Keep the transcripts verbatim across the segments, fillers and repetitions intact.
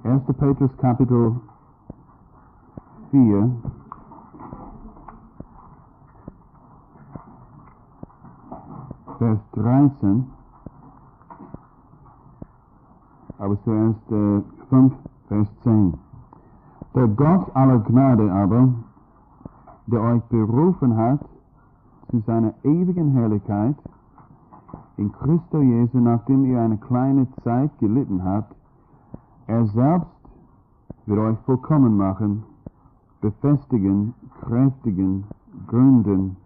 erster. Petrus Kapitel vier. Vers dreizehn. Aber zuerst äh, fünf, Vers zehn. Der Gott aller Gnade aber, der euch berufen hat zu seiner ewigen Herrlichkeit in Christo Jesu, nachdem ihr eine kleine Zeit gelitten habt, er selbst wird euch vollkommen machen, befestigen, kräftigen, gründen.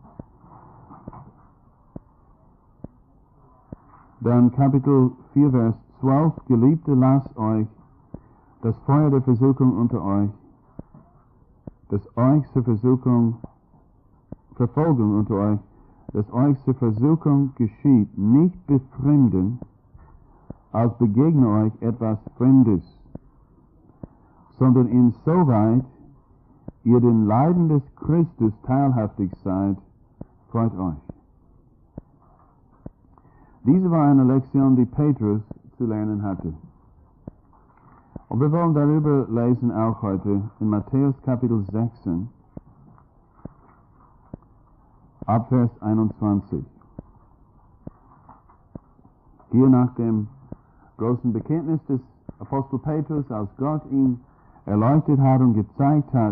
Dann Kapitel vier, Vers zwölf. Geliebte, lasst euch das Feuer der Versuchung unter euch, das euch zur Versuchung, Verfolgung unter euch, das euch zur Versuchung geschieht, nicht befremden, als begegne euch etwas Fremdes, sondern insoweit ihr den Leiden des Christus teilhaftig seid, freut euch. Diese war eine Lektion, die Petrus zu lernen hatte. Und wir wollen darüber lesen auch heute in Matthäus Kapitel sechzehn, ab Vers einundzwanzig. Hier nach dem großen Bekenntnis des Apostel Petrus, als Gott ihn erleuchtet hat und gezeigt hat,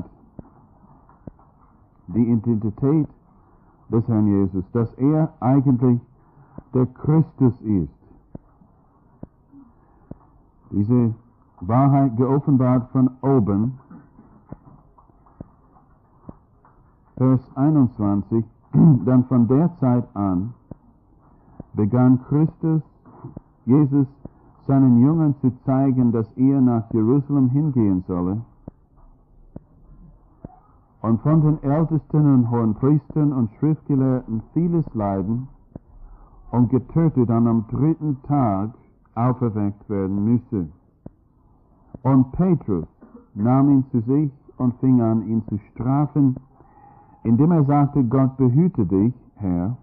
die Identität des Herrn Jesus, dass er eigentlich der Christus ist. Diese Wahrheit geoffenbart von oben. Vers einundzwanzig. Dann von der Zeit an begann Christus, Jesus, seinen Jüngern zu zeigen, dass er nach Jerusalem hingehen solle und von den Ältesten und Hohenpriestern und Schriftgelehrten vieles leiden und getötet und am dritten Tag auferweckt werden müsse. Und Petrus nahm ihn zu sich und fing an, ihn zu strafen, indem er sagte, Gott behüte dich, Herr,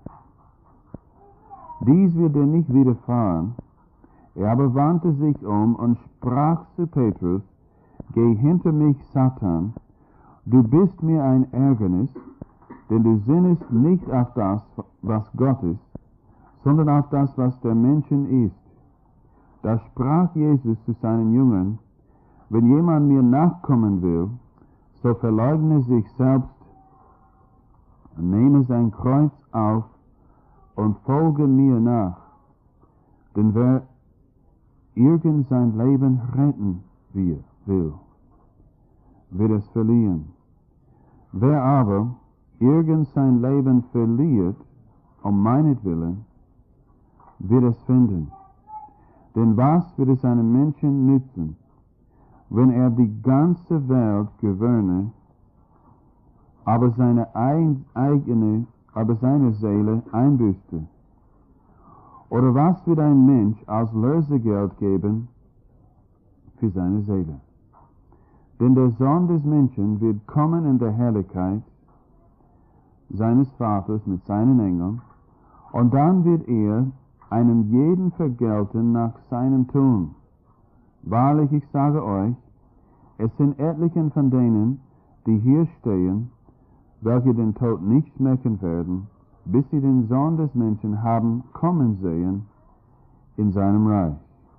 dies wird dir nicht widerfahren. Er aber wandte sich um und sprach zu Petrus, geh hinter mich, Satan, du bist mir ein Ärgernis, denn du sinnest nicht auf das, was Gott ist, sondern auf das, was der Menschen ist. Da sprach Jesus zu seinen Jüngern, wenn jemand mir nachkommen will, so verleugne sich selbst, nehme sein Kreuz auf und folge mir nach. Denn wer irgend sein Leben retten will, wird es verlieren. Wer aber irgend sein Leben verliert, um meinetwillen, wird es finden. Denn was wird es einem Menschen nützen, wenn er die ganze Welt gewöhne, aber seine eigene, aber seine Seele einbüßte? Oder was wird ein Mensch als Lösegeld geben für seine Seele? Denn der Sohn des Menschen wird kommen in der Herrlichkeit seines Vaters mit seinen Engeln, und dann wird er einem jeden vergelten nach seinem Tun. Wahrlich, ich sage euch, es sind etlichen von denen, die hier stehen, welche den Tod nicht schmecken werden, bis sie den Sohn des Menschen haben kommen sehen in seinem Reich.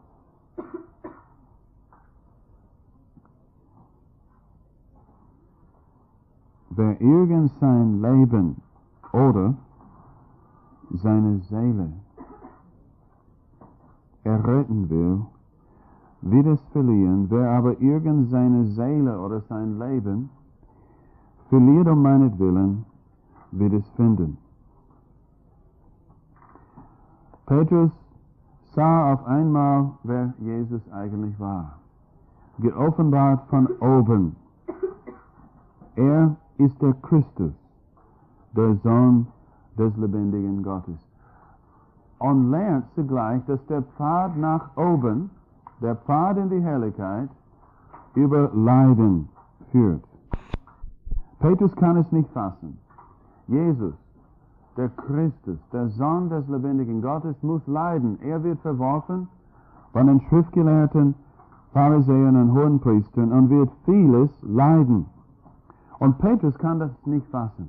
Wer irgend sein Leben oder seine Seele erretten will, wird es verlieren. Wer aber irgend seine Seele oder sein Leben verliert um meinetwillen, wird es finden. Petrus sah auf einmal, wer Jesus eigentlich war. Geoffenbart von oben. Er ist der Christus, der Sohn des lebendigen Gottes. Und lernt zugleich, dass der Pfad nach oben, der Pfad in die Herrlichkeit, über Leiden führt. Petrus kann es nicht fassen. Jesus, der Christus, der Sohn des lebendigen Gottes, muss leiden. Er wird verworfen von den Schriftgelehrten Pharisäern und Hohenpriestern und wird vieles leiden. Und Petrus kann das nicht fassen.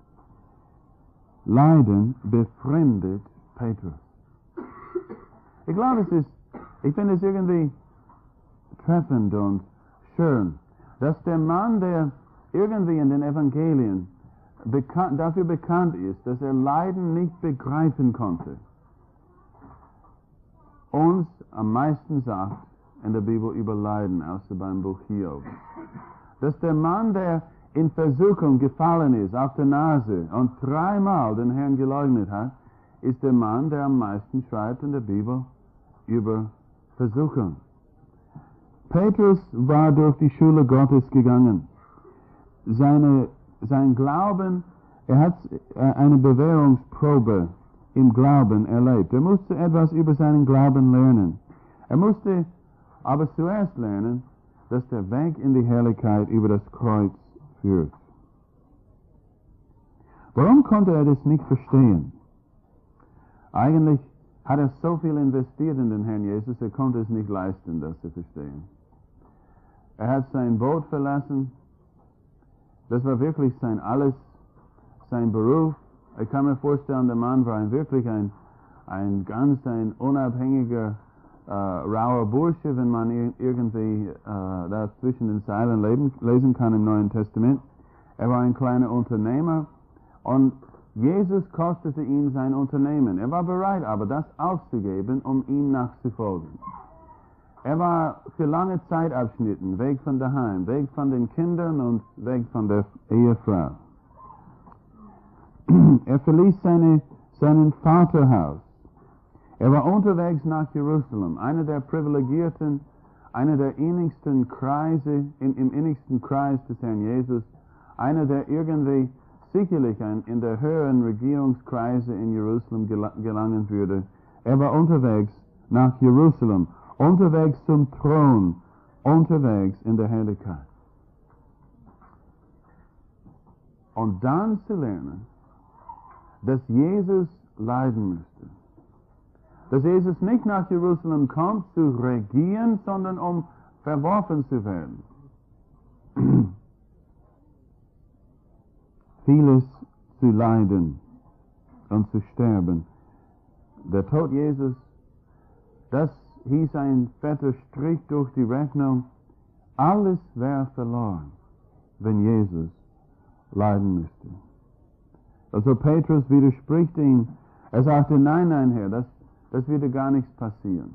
Leiden befremdet Petrus. Ich glaube, es ist, ich finde es irgendwie treffend und schön, dass der Mann, der irgendwie in den Evangelien bekannt, dafür bekannt ist, dass er Leiden nicht begreifen konnte, uns am meisten sagt in der Bibel über Leiden, außer beim Buch Hiob. Dass der Mann, der in Versuchung gefallen ist, auf der Nase und dreimal den Herrn geleugnet hat, ist der Mann, der am meisten schreibt in der Bibel über Versuchung. Petrus war durch die Schule Gottes gegangen. Seine, sein Glauben, er hat eine Bewährungsprobe im Glauben erlebt. Er musste etwas über seinen Glauben lernen. Er musste aber zuerst lernen, dass der Weg in die Herrlichkeit über das Kreuz führt. Warum konnte er das nicht verstehen? Eigentlich hat er so viel investiert in den Herrn Jesus, er konnte es nicht leisten, das zu verstehen. Er hat sein Boot verlassen, das war wirklich sein Alles, sein Beruf. Ich kann mir vorstellen, der Mann war ein, wirklich ein, ein ganz ein unabhängiger, äh, rauer Bursche, wenn man irgendwie äh, da zwischen den Zeilen leben, lesen kann im Neuen Testament. Er war ein kleiner Unternehmer und Jesus kostete ihn sein Unternehmen. Er war bereit, aber das aufzugeben, um ihm nachzufolgen. Er war für lange Zeitabschnitten weg von daheim, weg von den Kindern und weg von der Ehefrau. Er verließ seine, seinen Vaterhaus. Er war unterwegs nach Jerusalem, einer der privilegierten, einer der innigsten Kreise, im, im innigsten Kreis des Herrn Jesus, einer, der irgendwie sicherlich ein, in der höheren Regierungskreise in Jerusalem gel gelangen würde. Er war unterwegs nach Jerusalem, unterwegs zum Thron, unterwegs in der Herrlichkeit. Und dann zu lernen, dass Jesus leiden müsste. Dass Jesus nicht nach Jerusalem kommt, zu regieren, sondern um verworfen zu werden. Vieles zu leiden und zu sterben. Der Tod Jesus, das hieß ein fetter Strich durch die Rechnung. Alles wäre verloren, wenn Jesus leiden müsste. Also Petrus widerspricht ihm. Er sagte, nein, nein, Herr, das, das würde gar nichts passieren.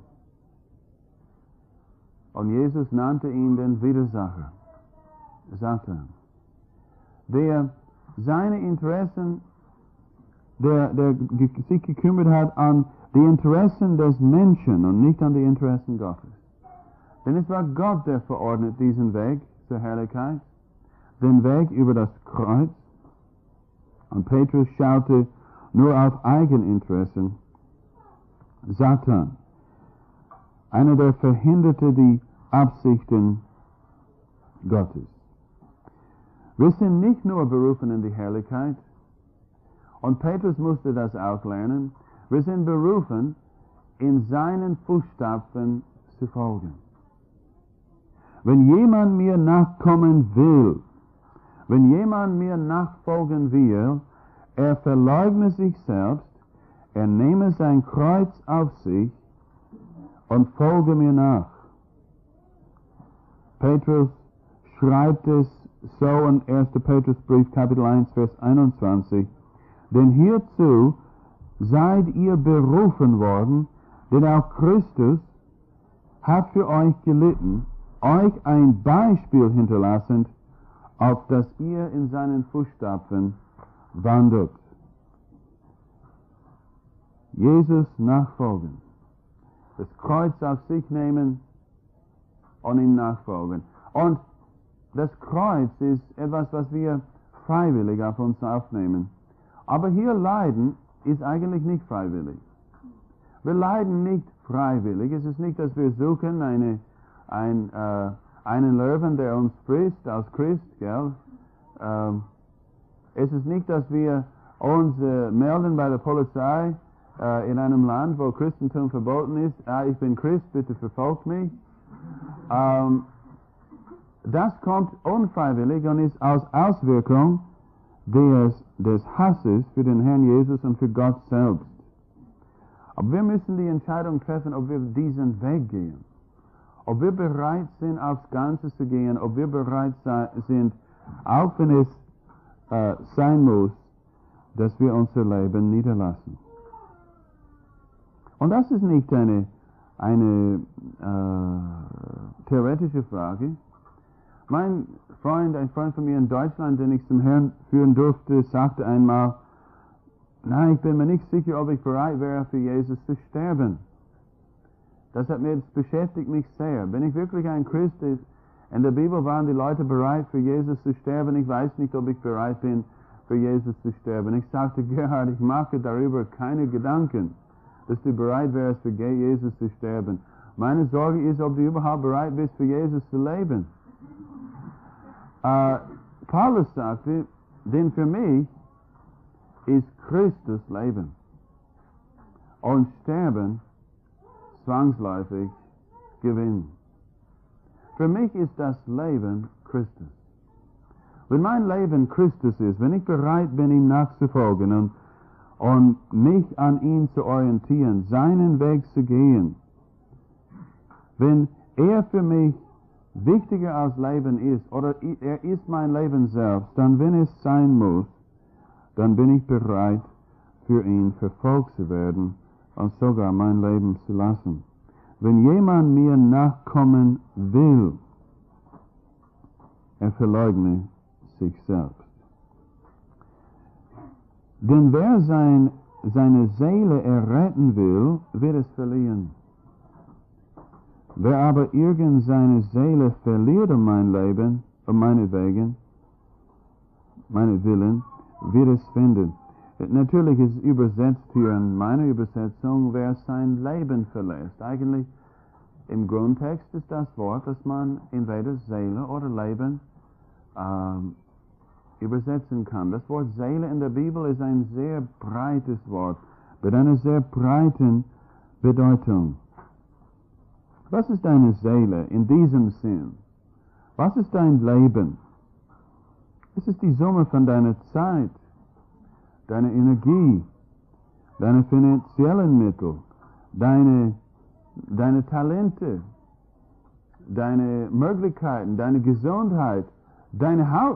Und Jesus nannte ihn den Widersacher, Satan, der seine Interessen, der, der sich gekümmert hat an die Interessen des Menschen und nicht an die Interessen Gottes. Denn es war Gott, der verordnet diesen Weg zur Herrlichkeit, den Weg über das Kreuz. Und Petrus schaute nur auf Eigeninteressen. Satan, einer, der verhinderte die Absichten Gottes. Wir sind nicht nur berufen in die Herrlichkeit, und Petrus musste das auch lernen, wir sind berufen, in seinen Fußstapfen zu folgen. Wenn jemand mir nachkommen will, wenn jemand mir nachfolgen will, er verleugne sich selbst, er nehme sein Kreuz auf sich und folge mir nach. Petrus schreibt es so in erster Petrusbrief, Kapitel eins, Vers einundzwanzig, denn hierzu seid ihr berufen worden, denn auch Christus hat für euch gelitten, euch ein Beispiel hinterlassend, auf das ihr in seinen Fußstapfen wandelt. Jesus nachfolgen, das Kreuz auf sich nehmen und ihm nachfolgen. Und das Kreuz ist etwas, was wir freiwillig auf uns aufnehmen. Aber hier leiden ist eigentlich nicht freiwillig. Wir leiden nicht freiwillig. Es ist nicht, dass wir suchen eine, ein, äh, einen Löwen, der uns frisst, als Christ, gell? Ähm, es ist nicht, dass wir uns äh, melden bei der Polizei äh, in einem Land, wo Christentum verboten ist. Ah, ich bin Christ, bitte verfolgt mich. Ähm, das kommt unfreiwillig und ist als Auswirkung des, des Hasses für den Herrn Jesus und für Gott selbst. Aber wir müssen die Entscheidung treffen, ob wir diesen Weg gehen. Ob wir bereit sind, aufs Ganze zu gehen, ob wir bereit sind, auch wenn es äh, sein muss, dass wir unser Leben niederlassen. Und das ist nicht eine, eine äh, theoretische Frage. Mein Freund, ein Freund von mir in Deutschland, den ich zum Herrn führen durfte, sagte einmal, nein, ich bin mir nicht sicher, ob ich bereit wäre, für Jesus zu sterben. Das hat mir, das beschäftigt mich sehr. Bin ich wirklich ein Christ? In der Bibel waren die Leute bereit, für Jesus zu sterben. Ich weiß nicht, ob ich bereit bin, für Jesus zu sterben. Ich sagte, Gerhard, ich mache darüber keine Gedanken, dass du bereit wärst, für Jesus zu sterben. Meine Sorge ist, ob du überhaupt bereit bist, für Jesus zu leben. Äh, Paulus sagte, denn für mich ist Christus Leben und Sterben zwangsläufig Gewinn. Für mich ist das Leben Christus. Wenn mein Leben Christus ist, wenn ich bereit bin, ihm nachzufolgen und, und mich an ihn zu orientieren, seinen Weg zu gehen, wenn er für mich wichtiger als Leben ist, oder er ist mein Leben selbst, dann wenn es sein muss, dann bin ich bereit, für ihn verfolgt zu werden und sogar mein Leben zu lassen. Wenn jemand mir nachkommen will, er verleugne sich selbst. Denn wer sein, seine Seele erretten will, wird es verlieren. Wer aber irgend seine Seele verliert um mein Leben, um meinetwegen, meinetwillen, wird es finden. Natürlich ist es übersetzt hier in meiner Übersetzung, wer sein Leben verlässt. Eigentlich im Grundtext ist das Wort, dass man entweder Seele oder Leben ähm, übersetzen kann. Das Wort Seele in der Bibel ist ein sehr breites Wort, mit einer sehr breiten Bedeutung. Was ist deine Seele in diesem Sinn? Was ist dein Leben? Es ist die Summe von deiner Zeit, deiner Energie, deine finanziellen Mittel, deine, deine Talente, deine Möglichkeiten, deine Gesundheit, deine Haut.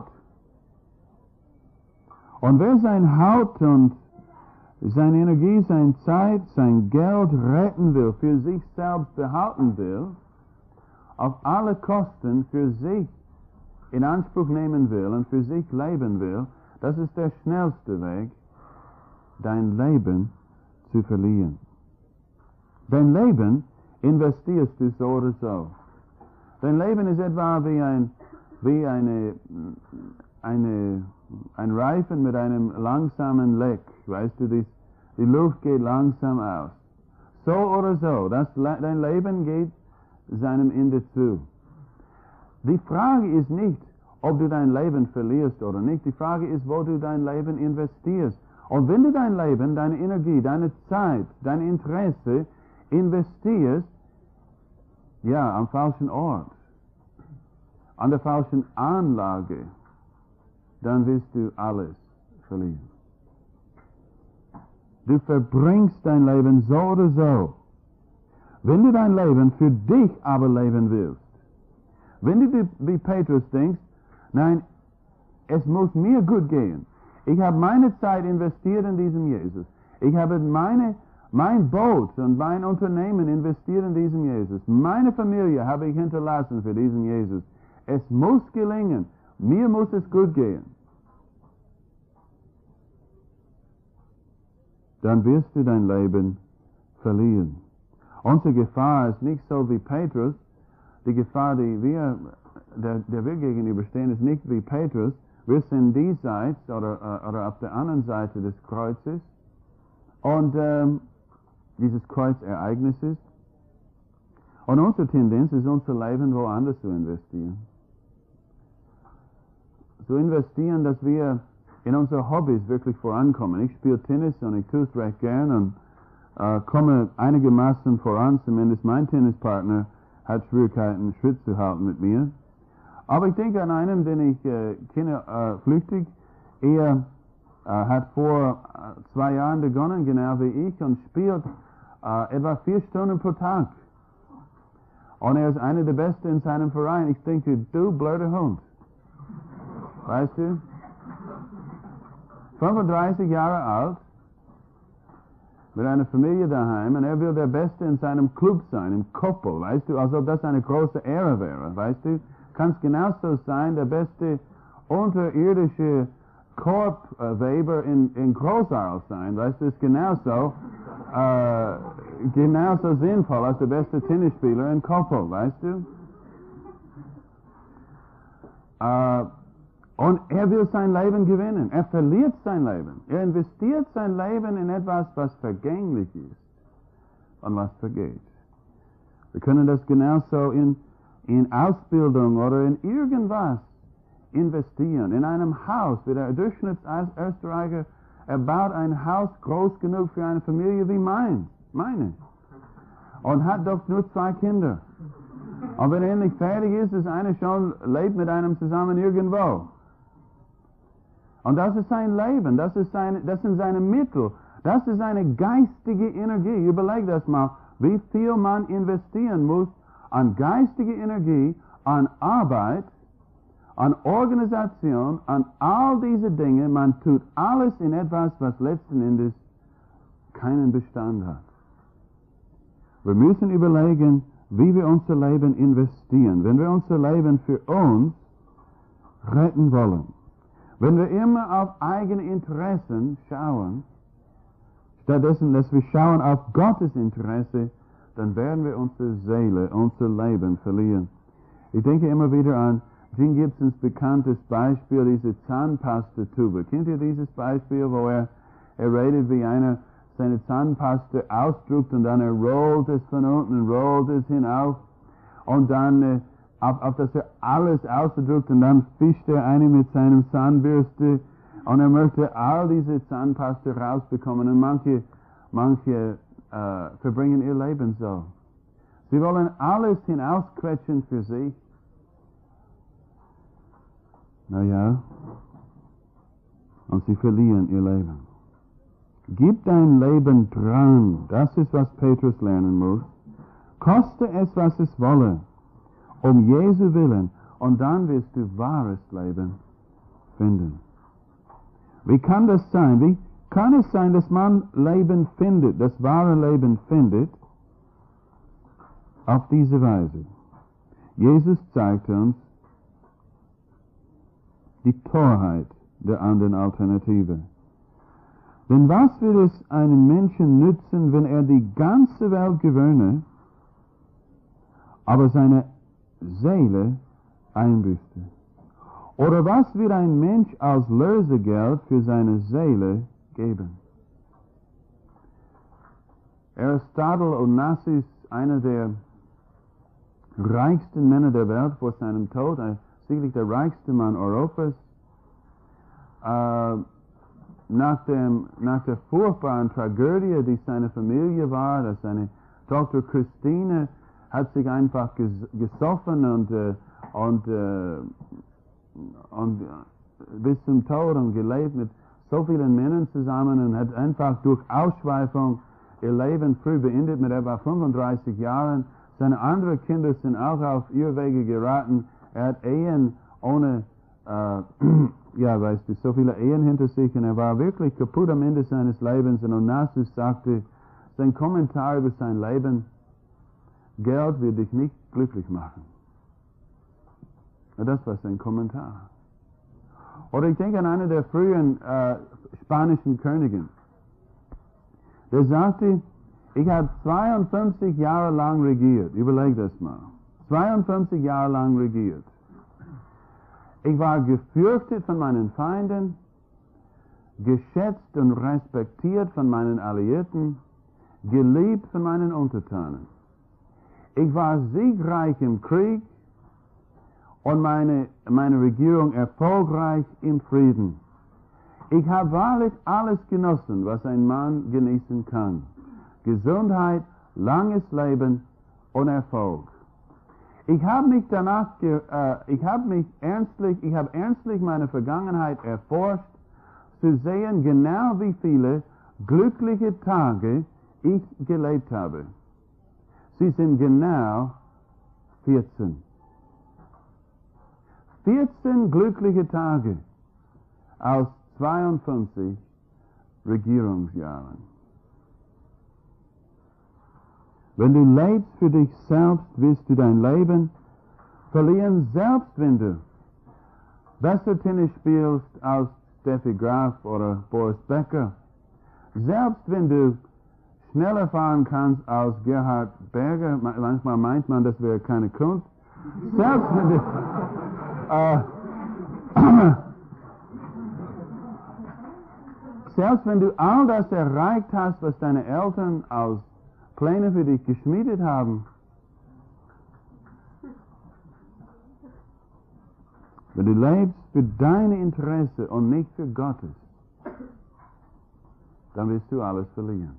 Und wer sein Haut und seine Energie, seine Zeit, sein Geld retten will, für sich selbst behalten will, auf alle Kosten für sich in Anspruch nehmen will und für sich leben will, das ist der schnellste Weg, dein Leben zu verlieren. Dein Leben investierst du so oder so. Dein Leben ist etwa wie ein, wie eine, eine, ein Reifen mit einem langsamen Leck. Weißt du, die, die Luft geht langsam aus. So oder so, das, dein Leben geht seinem Ende zu. Die Frage ist nicht, ob du dein Leben verlierst oder nicht. Die Frage ist, wo du dein Leben investierst. Und wenn du dein Leben, deine Energie, deine Zeit, dein Interesse investierst, ja, am falschen Ort, an der falschen Anlage, dann wirst du alles verlieren. Du verbringst dein Leben so oder so. Wenn du dein Leben für dich aber leben willst, wenn du wie Petrus denkst, nein, es muss mir gut gehen. Ich habe meine Zeit investiert in diesen Jesus. Ich habe meine, mein Boot und mein Unternehmen investiert in diesen Jesus. Meine Familie habe ich hinterlassen für diesen Jesus. Es muss gelingen. Mir muss es gut gehen. Dann wirst du dein Leben verlieren. Unsere Gefahr ist nicht so wie Petrus. Die Gefahr, die wir, der, der wir gegenüberstehen, ist nicht wie Petrus. Wir sind diesseits oder, oder auf der anderen Seite des Kreuzes und ähm, dieses Kreuzereignisses. Und unsere Tendenz ist, unser Leben woanders zu investieren. Zu investieren, dass wir in unsere Hobbys wirklich vorankommen. Ich spiele Tennis und ich tue es recht gern und äh, komme einigermaßen voran, zumindest mein Tennispartner hat Schwierigkeiten, Schritt zu halten mit mir. Aber ich denke an einen, den ich äh, kenne, äh, flüchtig. Er äh, hat vor äh, zwei Jahren begonnen, genau wie ich, und spielt äh, etwa vier Stunden pro Tag. Und er ist einer der Besten in seinem Verein. Ich denke, du blöder Hund. Weißt du? fünfunddreißig Jahre alt, mit einer Familie daheim, und er will der Beste in seinem Club sein, im Koppel, weißt du, als ob das eine große Ehre wäre, weißt du. Kannst genauso sein, der beste unterirdische Korbweber in, in Großarl sein, weißt du, ist genauso, äh, genauso sinnvoll als der beste Tennisspieler in Koppel, weißt du. Äh, Und er will sein Leben gewinnen. Er verliert sein Leben. Er investiert sein Leben in etwas, was vergänglich ist und was vergeht. Wir können das genauso in, in Ausbildung oder in irgendwas investieren. In einem Haus, wie der Durchschnittsösterreicher, er baut ein Haus groß genug für eine Familie wie mein, meine. Und hat doch nur zwei Kinder. Und wenn er endlich fertig ist, ist einer schon, lebt mit einem zusammen irgendwo. Und das ist sein Leben, das, ist seine, das sind seine Mittel, das ist seine geistige Energie. Überleg das mal, wie viel man investieren muss an geistige Energie, an Arbeit, an Organisation, an all diese Dinge. Man tut alles in etwas, was letzten Endes keinen Bestand hat. Wir müssen überlegen, wie wir unser Leben investieren. Wenn wir unser Leben für uns retten wollen, wenn wir immer auf eigene Interessen schauen, stattdessen, dass wir schauen auf Gottes Interesse, dann werden wir unsere Seele, unser Leben verlieren. Ich denke immer wieder an Jim Gibsons bekanntes Beispiel, diese Zahnpastatube. Kennt ihr dieses Beispiel, wo er, er redet, wie einer seine Zahnpasta ausdrückt und dann er rollt es von unten, rollt es hinauf und dann äh, Auf, auf das er alles ausdrückt, und dann fischt er eine mit seinem Zahnbürste und er möchte all diese Zahnpasta rausbekommen, und manche, manche äh, verbringen ihr Leben so. Sie wollen alles hinausquetschen für sich. Naja, und sie verlieren ihr Leben. Gib dein Leben dran, das ist, was Petrus lernen muss. Koste es, was es wolle. Um Jesu Willen, und dann wirst du wahres Leben finden. Wie kann das sein? Wie kann es sein, dass man Leben findet, das wahre Leben findet, auf diese Weise? Jesus zeigt uns die Torheit der anderen Alternative. Denn was wird es einem Menschen nützen, wenn er die ganze Welt gewöhne, aber seine Seele einbüßte? Oder was wird ein Mensch als Lösegeld für seine Seele geben? Aristotle Onassis, einer der reichsten Männer der Welt vor seinem Tod, sicherlich der reichste Mann Europas, äh, nach, dem, nach der furchtbaren Tragödie, die seine Familie war, dass seine Tochter Christine hat sich einfach ges gesoffen und, äh, und, äh, und äh, bis zum Tod und gelebt mit so vielen Männern zusammen und hat einfach durch Ausschweifung ihr Leben früh beendet mit etwa fünfunddreißig Jahren. Seine anderen Kinder sind auch auf Irrwege geraten. Er hat Ehen ohne, äh, ja, weißt du, so viele Ehen hinter sich, und er war wirklich kaputt am Ende seines Lebens. Und Onassis sagte, sein Kommentar über sein Leben: Geld wird dich nicht glücklich machen. Das war sein Kommentar. Oder ich denke an einen der frühen äh, spanischen Königen. Der sagte, ich habe zweiundfünfzig Jahre lang regiert. Überleg das mal. zweiundfünfzig Jahre lang regiert. Ich war gefürchtet von meinen Feinden, geschätzt und respektiert von meinen Alliierten, geliebt von meinen Untertanen. Ich war siegreich im Krieg und meine, meine Regierung erfolgreich im Frieden. Ich habe wahrlich alles genossen, was ein Mann genießen kann. Gesundheit, langes Leben und Erfolg. Ich habe mich danach, ge, äh, ich habe mich ernstlich, ich habe ernstlich meine Vergangenheit erforscht, zu sehen genau wie viele glückliche Tage ich gelebt habe. Sie sind genau vierzehn. vierzehn glückliche Tage aus zweiundfünfzig Regierungsjahren. Wenn du lebst für dich selbst, wirst du dein Leben verlieren, selbst wenn du besser Tennis spielst als Steffi Graf oder Boris Becker. Selbst wenn du schneller fahren kannst als Gerhard Berger, manchmal meint man, das wäre keine Kunst. Selbst wenn du äh, selbst wenn du all das erreicht hast, was deine Eltern als Pläne für dich geschmiedet haben, wenn du lebst für deine Interesse und nicht für Gottes, dann wirst du alles verlieren.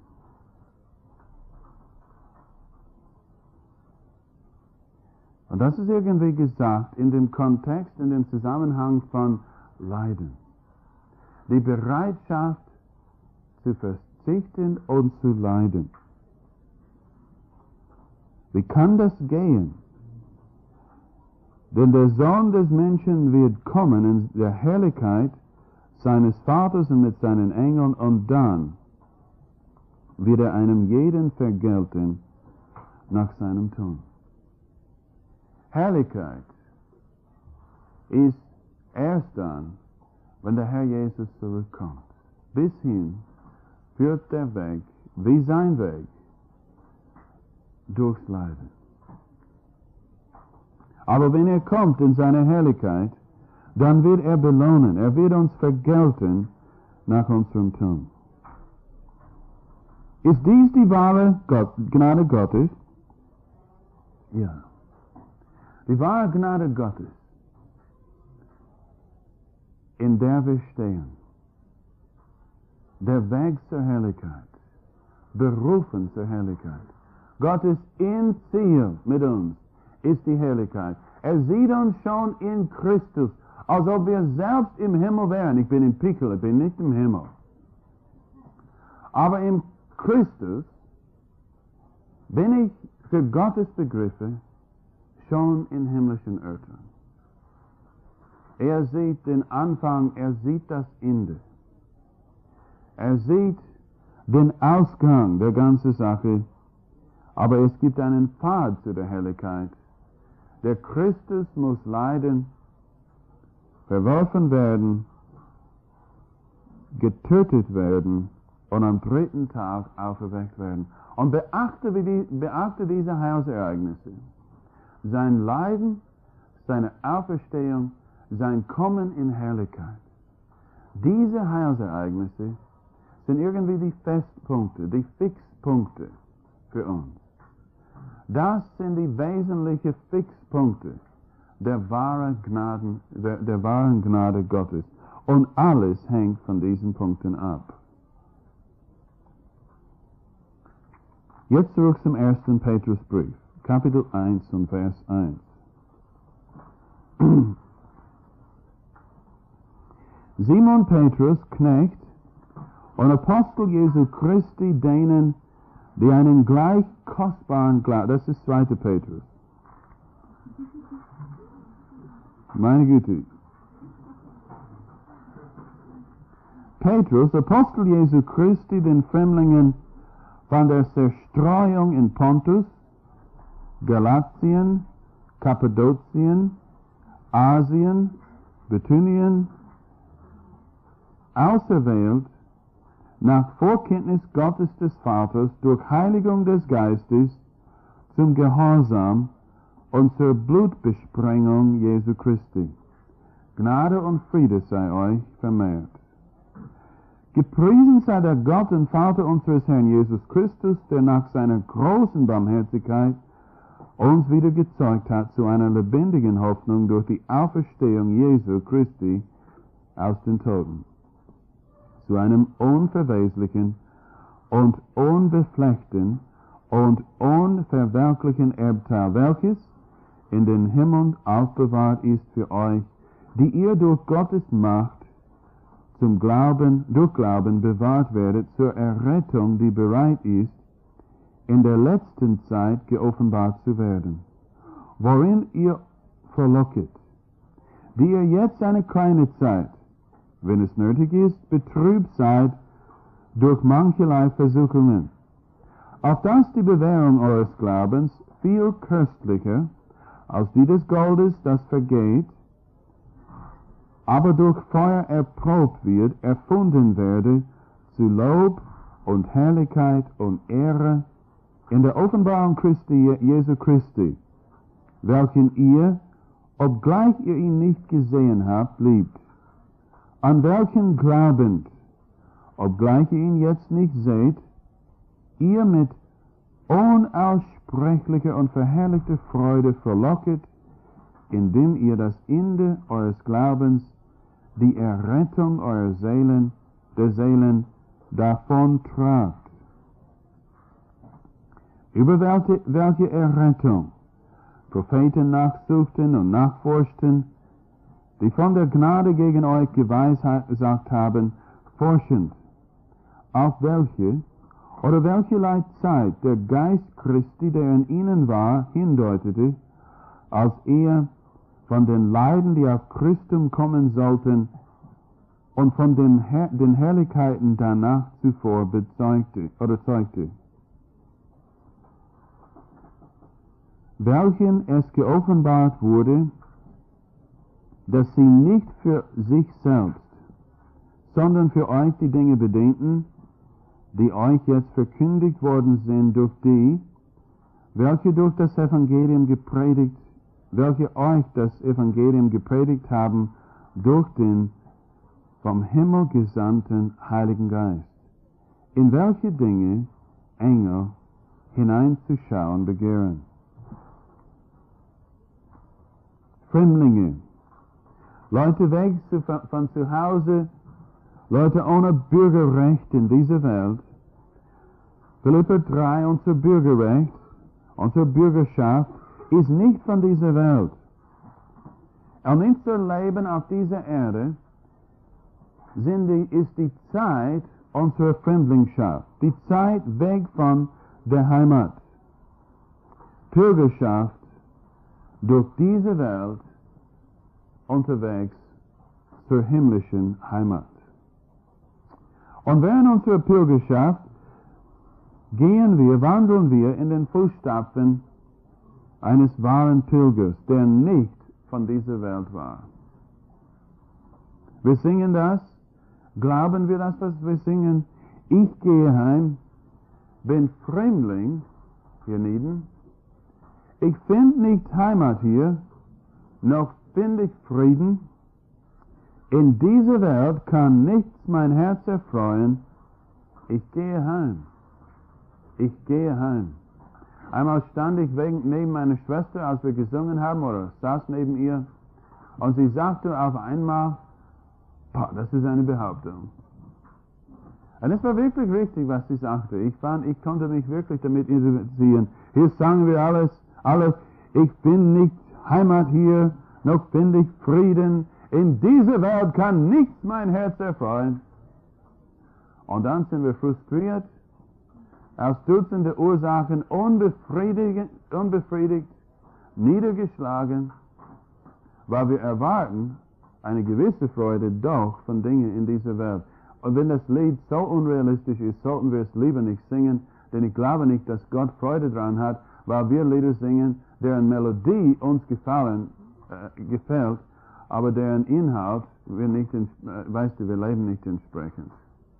Und das ist irgendwie gesagt in dem Kontext, in dem Zusammenhang von Leiden. Die Bereitschaft zu verzichten und zu leiden. Wie kann das gehen? Denn der Sohn des Menschen wird kommen in der Herrlichkeit seines Vaters und mit seinen Engeln, und dann wird er einem jeden vergelten nach seinem Tun. Herrlichkeit ist erst dann, wenn der Herr Jesus zurückkommt. Bis hin führt der Weg, wie sein Weg, durchs Leiden. Aber wenn er kommt in seine Herrlichkeit, dann wird er belohnen, er wird uns vergelten nach unserem Tun. Ist dies die wahre Gott, Gnade Gottes? Ja. Die wahre Gnade Gottes, in der wir stehen. Der Weg zur Herrlichkeit. Berufen zur Herrlichkeit. Gottes Endziel mit uns ist die Herrlichkeit. Er sieht uns schon in Christus, als ob wir selbst im Himmel wären. Ich bin im Pickel, ich bin nicht im Himmel. Aber in Christus bin ich für Gottes Begriffe schon in himmlischen Örtern. Er sieht den Anfang, er sieht das Ende. Er sieht den Ausgang der ganzen Sache, aber es gibt einen Pfad zu der Herrlichkeit. Der Christus muss leiden, verworfen werden, getötet werden und am dritten Tag auferweckt werden. Und beachte, wie die, beachte diese Heilsereignisse. Sein Leiden, seine Auferstehung, sein Kommen in Herrlichkeit. Diese Heilsereignisse sind irgendwie die Festpunkte, die Fixpunkte für uns. Das sind die wesentlichen Fixpunkte der wahren Gnaden, der, der wahren Gnade Gottes. Und alles hängt von diesen Punkten ab. Jetzt zurück zum ersten Petrusbrief, Kapitel eins und Vers eins. Simon Petrus, Knecht und Apostel Jesu Christi, denen, die einen gleich kostbaren Glauben, das ist zweiter Petrus. Meine Güte. Petrus, Apostel Jesu Christi, den Fremdlingen von der Zerstreuung in Pontus, Galatien, Kappadokien, Asien, Bithynien, auserwählt, nach Vorkenntnis Gottes des Vaters, durch Heiligung des Geistes, zum Gehorsam und zur Blutbesprengung Jesu Christi. Gnade und Friede sei euch vermehrt. Gepriesen sei der Gott und Vater unseres Herrn Jesus Christus, der nach seiner großen Barmherzigkeit uns wieder gezeugt hat zu einer lebendigen Hoffnung durch die Auferstehung Jesu Christi aus den Toten, zu einem unverweslichen und unbefleckten und unverwelklichen Erbteil, welches in den Himmel aufbewahrt ist für euch, die ihr durch Gottes Macht zum Glauben, durch Glauben bewahrt werdet zur Errettung, die bereit ist, in der letzten Zeit geoffenbart zu werden, worin ihr verlocket, die ihr jetzt eine kleine Zeit, wenn es nötig ist, betrübt seid durch mancherlei Versuchungen, auf dass die Bewährung eures Glaubens viel köstlicher als die des Goldes, das vergeht, aber durch Feuer erprobt wird, erfunden werde zu Lob und Herrlichkeit und Ehre in der Offenbarung Christi, Jesu Christi, welchen ihr, obgleich ihr ihn nicht gesehen habt, liebt, an welchen glaubend, obgleich ihr ihn jetzt nicht seht, ihr mit unaussprechlicher und verherrlichter Freude verlocket, indem ihr das Ende eures Glaubens, die Errettung eurer Seelen, der Seelen, davon tragt. Über welche, welche Errettung Propheten nachsuchten und nachforschten, die von der Gnade gegen euch geweissagt haben, forschend, auf welche oder welcherlei Zeit der Geist Christi, der in ihnen war, hindeutete, als er von den Leiden, die auf Christum kommen sollten, und von den, Her den Herrlichkeiten danach zuvor bezeugte oder zeugte, welchen es geoffenbart wurde, dass sie nicht für sich selbst, sondern für euch die Dinge bedienten, die euch jetzt verkündigt worden sind durch die, welche durch das Evangelium gepredigt, welche euch das Evangelium gepredigt haben, durch den vom Himmel gesandten Heiligen Geist, in welche Dinge Engel hineinzuschauen begehren. Fremdlinge, Leute weg zu, von zu Hause, Leute ohne Bürgerrecht in dieser Welt. Philipper drei, unser Bürgerrecht, unsere Bürgerschaft ist nicht von dieser Welt. Und unser Leben auf dieser Erde sind die, ist die Zeit unserer Fremdlingschaft, die Zeit weg von der Heimat. Bürgerschaft durch diese Welt unterwegs zur himmlischen Heimat. Und während unserer Bürgerschaft gehen wir, wandeln wir in den Fußstapfen eines wahren Pilgers, der nicht von dieser Welt war. Wir singen das, glauben wir das, was wir singen? Ich gehe heim, bin Fremdling hier nieden. Ich finde nicht Heimat hier, noch finde ich Frieden. In dieser Welt kann nichts mein Herz erfreuen. Ich gehe heim. Ich gehe heim. Einmal stand ich wegen, neben meiner Schwester, als wir gesungen haben, oder saß neben ihr, und sie sagte auf einmal, boah, das ist eine Behauptung. Und es war wirklich richtig, was sie sagte. Ich fand, ich konnte mich wirklich damit identifizieren. Hier sagen wir alles, alles, ich bin nicht Heimat hier, noch finde ich Frieden. In dieser Welt kann nichts mein Herz erfreuen. Und dann sind wir frustriert, aus Dutzende Ursachen unbefriedigt, unbefriedigt, niedergeschlagen, weil wir erwarten eine gewisse Freude doch von Dingen in dieser Welt. Und wenn das Lied so unrealistisch ist, sollten wir es lieber nicht singen, denn ich glaube nicht, dass Gott Freude daran hat, weil wir Lieder singen, deren Melodie uns gefallen, äh, gefällt, aber deren Inhalt wir nicht, in, äh, weißt du, wir leben nicht entsprechend.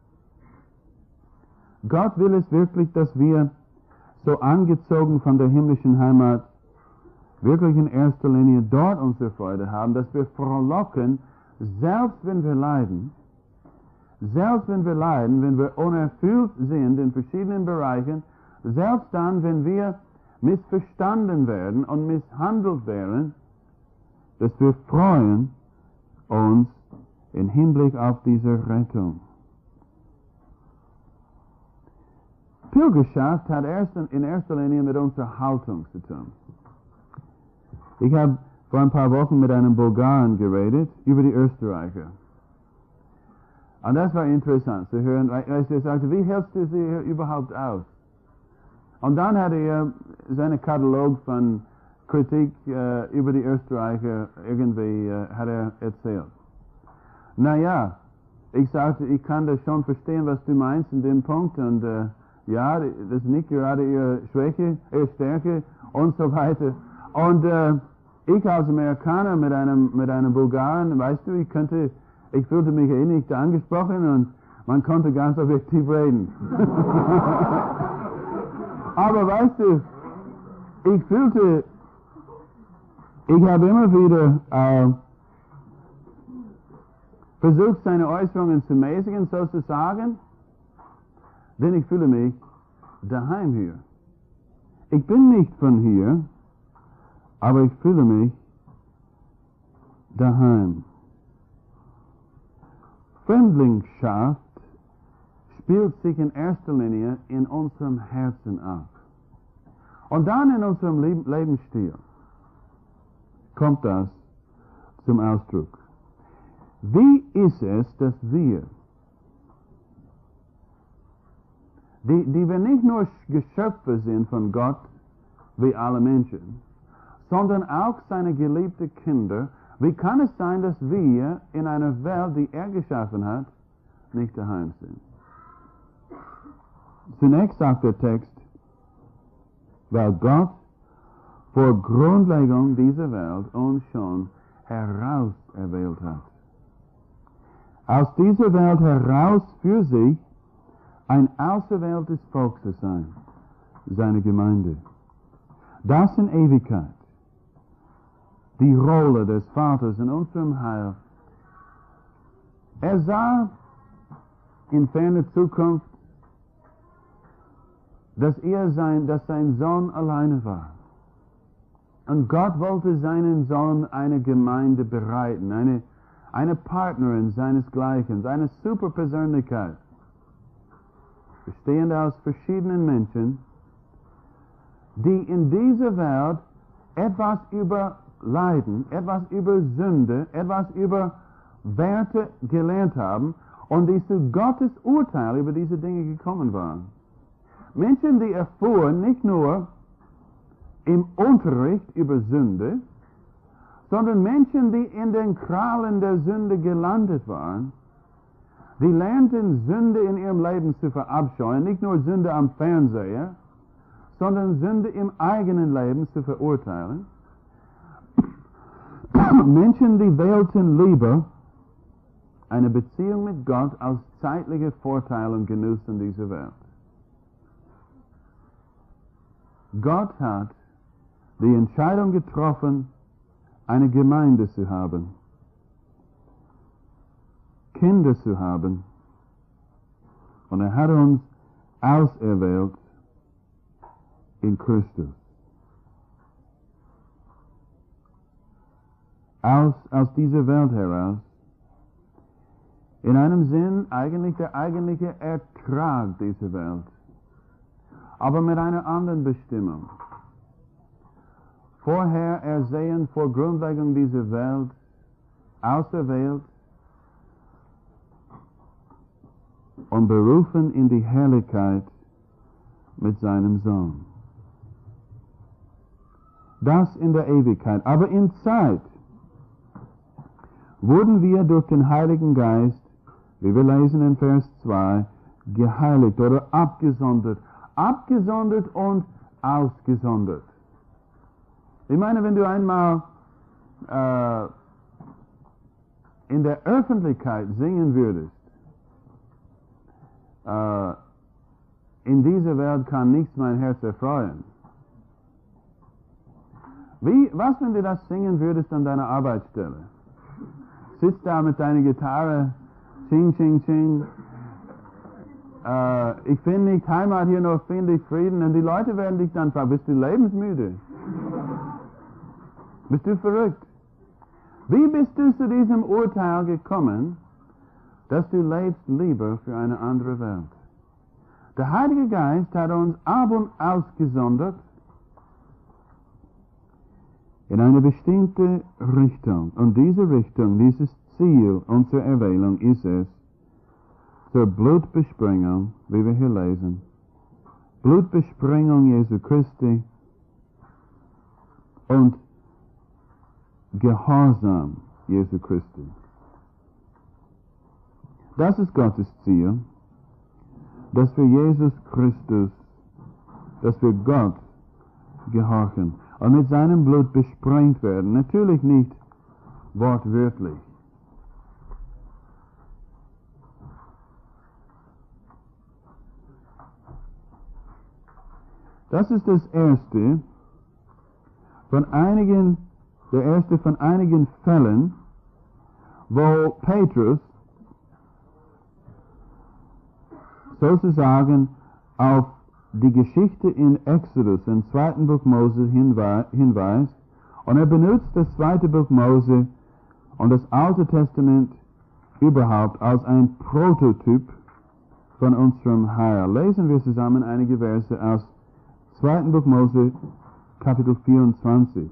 Gott will es wirklich, dass wir, so angezogen von der himmlischen Heimat, wirklich in erster Linie dort unsere Freude haben, dass wir frohlocken, selbst wenn wir leiden, selbst wenn wir leiden, wenn wir unerfüllt sind in verschiedenen Bereichen, selbst dann, wenn wir missverstanden werden und misshandelt werden, dass wir freuen uns im Hinblick auf diese Rettung. Pilgerschaft hat erst in erster Linie mit unserer Haltung zu tun. Ich habe vor ein paar Wochen mit einem Bulgaren geredet über die Österreicher. Und das war interessant zu hören, weil er sagte, wie hältst du sie überhaupt aus? Und dann hat er seinen Katalog von Kritik äh, über die Österreicher irgendwie äh, hat er erzählt. Naja, ich sagte, ich kann das schon verstehen, was du meinst in dem Punkt und äh, ja, das ist nicht gerade ihre Schwäche, ihre Stärke und so weiter. Und äh, ich als Amerikaner mit einem, mit einem Bulgaren, weißt du, ich könnte, ich fühlte mich eh nicht angesprochen und man konnte ganz objektiv reden. Aber weißt du, ich fühlte, ich habe immer wieder äh, versucht, seine Äußerungen zu mäßigen, sozusagen, denn ich fühle mich daheim hier. Ich bin nicht von hier, aber ich fühle mich daheim. Fremdlingschaft spielt sich in erster Linie in unserem Herzen ab. Und dann in unserem Leb- Lebensstil kommt das zum Ausdruck. Wie ist es, dass wir, die, die wir nicht nur Geschöpfe sind von Gott, wie alle Menschen, sondern auch seine geliebten Kinder, wie kann es sein, dass wir in einer Welt, die er geschaffen hat, nicht daheim sind? Zunächst sagt der Text, weil Gott vor Grundlegung dieser Welt uns schon herauserwählt hat. Aus dieser Welt heraus für sich ein auserwähltes Volk zu sein, seine Gemeinde. Das in Ewigkeit. Die Rolle des Vaters in unserem Heil. Er sah in ferner Zukunft, dass er sein, dass sein Sohn alleine war. Und Gott wollte seinen Sohn eine Gemeinde bereiten, eine, eine Partnerin seinesgleichen, eine Superpersönlichkeit, bestehend aus verschiedenen Menschen, die in dieser Welt etwas über Leiden, etwas über Sünde, etwas über Werte gelernt haben und die zu Gottes Urteil über diese Dinge gekommen waren. Menschen, die erfuhren nicht nur im Unterricht über Sünde, sondern Menschen, die in den Krallen der Sünde gelandet waren, die lernten Sünde in ihrem Leben zu verabscheuen, nicht nur Sünde am Fernseher, sondern Sünde im eigenen Leben zu verurteilen. Menschen, die wählten lieber eine Beziehung mit Gott als zeitliche Vorteile und Genuss in dieser Welt. Gott hat die Entscheidung getroffen, eine Gemeinde zu haben, Kinder zu haben, und er hat uns auserwählt in Christus. Aus, aus dieser Welt heraus, in einem Sinn eigentlich der eigentliche Ertrag dieser Welt, aber mit einer anderen Bestimmung. Vorher ersehen, vor Grundlegung dieser Welt, auserwählt und berufen in die Herrlichkeit mit seinem Sohn. Das in der Ewigkeit. Aber in Zeit wurden wir durch den Heiligen Geist, wie wir lesen in Vers zwei, geheiligt oder abgesondert. Abgesondert und ausgesondert. Ich meine, wenn du einmal äh, in der Öffentlichkeit singen würdest, äh, in dieser Welt kann nichts mein Herz erfreuen. Wie, was, wenn du das singen würdest an deiner Arbeitsstelle? Sitzt da mit deiner Gitarre, ching, ching, ching. Äh, ich finde nicht Heimat hier, nur finde ich Frieden. Und die Leute werden dich dann fragen, bist du lebensmüde? Bist du verrückt? Wie bist du zu diesem Urteil gekommen, dass du lebst lieber für eine andere Welt? Der Heilige Geist hat uns ab und ausgesondert in eine bestimmte Richtung. Und diese Richtung, dieses Ziel unserer Erwählung ist es, zur Blutbesprengung, wie wir hier lesen, Blutbesprengung Jesu Christi und Gehorsam Jesu Christi. Das ist Gottes Ziel, dass wir Jesus Christus, dass wir Gott gehorchen und mit seinem Blut besprengt werden. Natürlich nicht wortwörtlich. Das ist das erste von einigen, der erste von einigen Fällen, wo Petrus sozusagen auf die Geschichte in Exodus, im zweiten Buch Mose, hinweist, und er benutzt das zweite Buch Mose und das Alte Testament überhaupt als ein Prototyp von unserem Heil. Lesen wir zusammen einige Verse aus zweiten Buch Mose, Kapitel vierundzwanzig.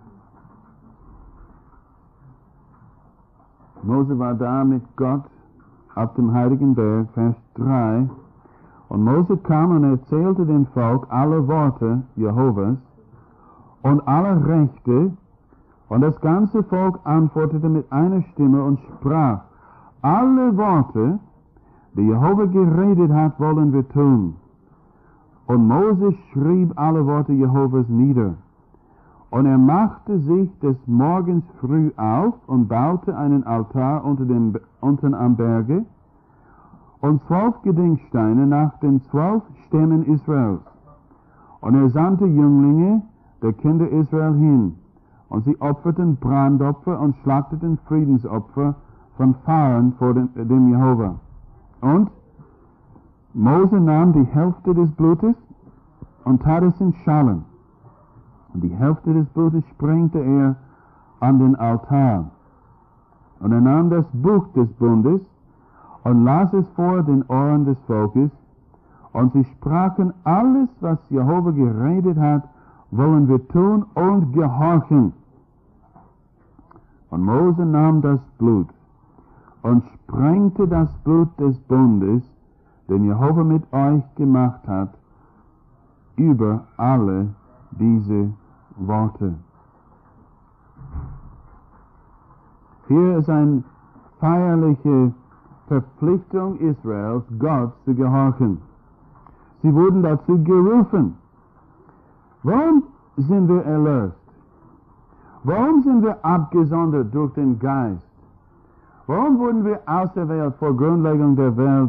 Mose war da mit Gott auf dem heiligen Berg, Vers drei. Und Mose kam und erzählte dem Volk alle Worte Jehovas und alle Rechte, und das ganze Volk antwortete mit einer Stimme und sprach: Alle Worte, die Jehova geredet hat, wollen wir tun. Und Mose schrieb alle Worte Jehovas nieder. Und er machte sich des Morgens früh auf und baute einen Altar unter dem, unten am Berge und zwölf Gedenksteine nach den zwölf Stämmen Israels. Und er sandte Jünglinge der Kinder Israel hin, und sie opferten Brandopfer und schlachteten Friedensopfer von Feuern vor dem, dem Jehova. Und Mose nahm die Hälfte des Blutes und tat es in Schalen. Und die Hälfte des Blutes sprengte er an den Altar. Und er nahm das Buch des Bundes und las es vor den Ohren des Volkes. Und sie sprachen: Alles, was Jehova geredet hat, wollen wir tun und gehorchen. Und Mose nahm das Blut und sprengte das Blut des Bundes, den Jehova mit euch gemacht hat, über alle diese Worte. Hier ist eine feierliche Verpflichtung Israels, Gott zu gehorchen. Sie wurden dazu gerufen. Warum sind wir erlöst? Warum sind wir abgesondert durch den Geist? Warum wurden wir auserwählt vor Grundlegung der Welt?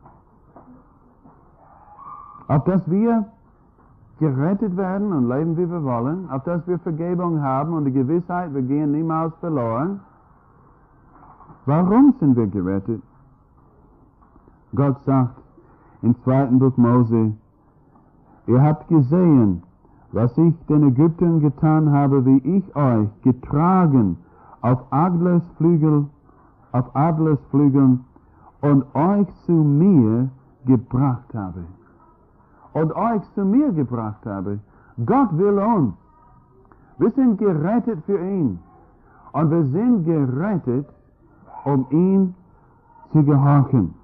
Auf dass wir gerettet werden und leben, wie wir wollen, auf dass wir Vergebung haben und die Gewissheit, wir gehen niemals verloren. Warum sind wir gerettet? Gott sagt im zweiten Buch Mose: Ihr habt gesehen, was ich den Ägyptern getan habe, wie ich euch getragen auf Adlersflügel, auf Adlersflügeln und euch zu mir gebracht habe. Und euch zu mir gebracht habe. Gott will uns. Wir sind gerettet für ihn. Und wir sind gerettet, um ihm zu gehorchen.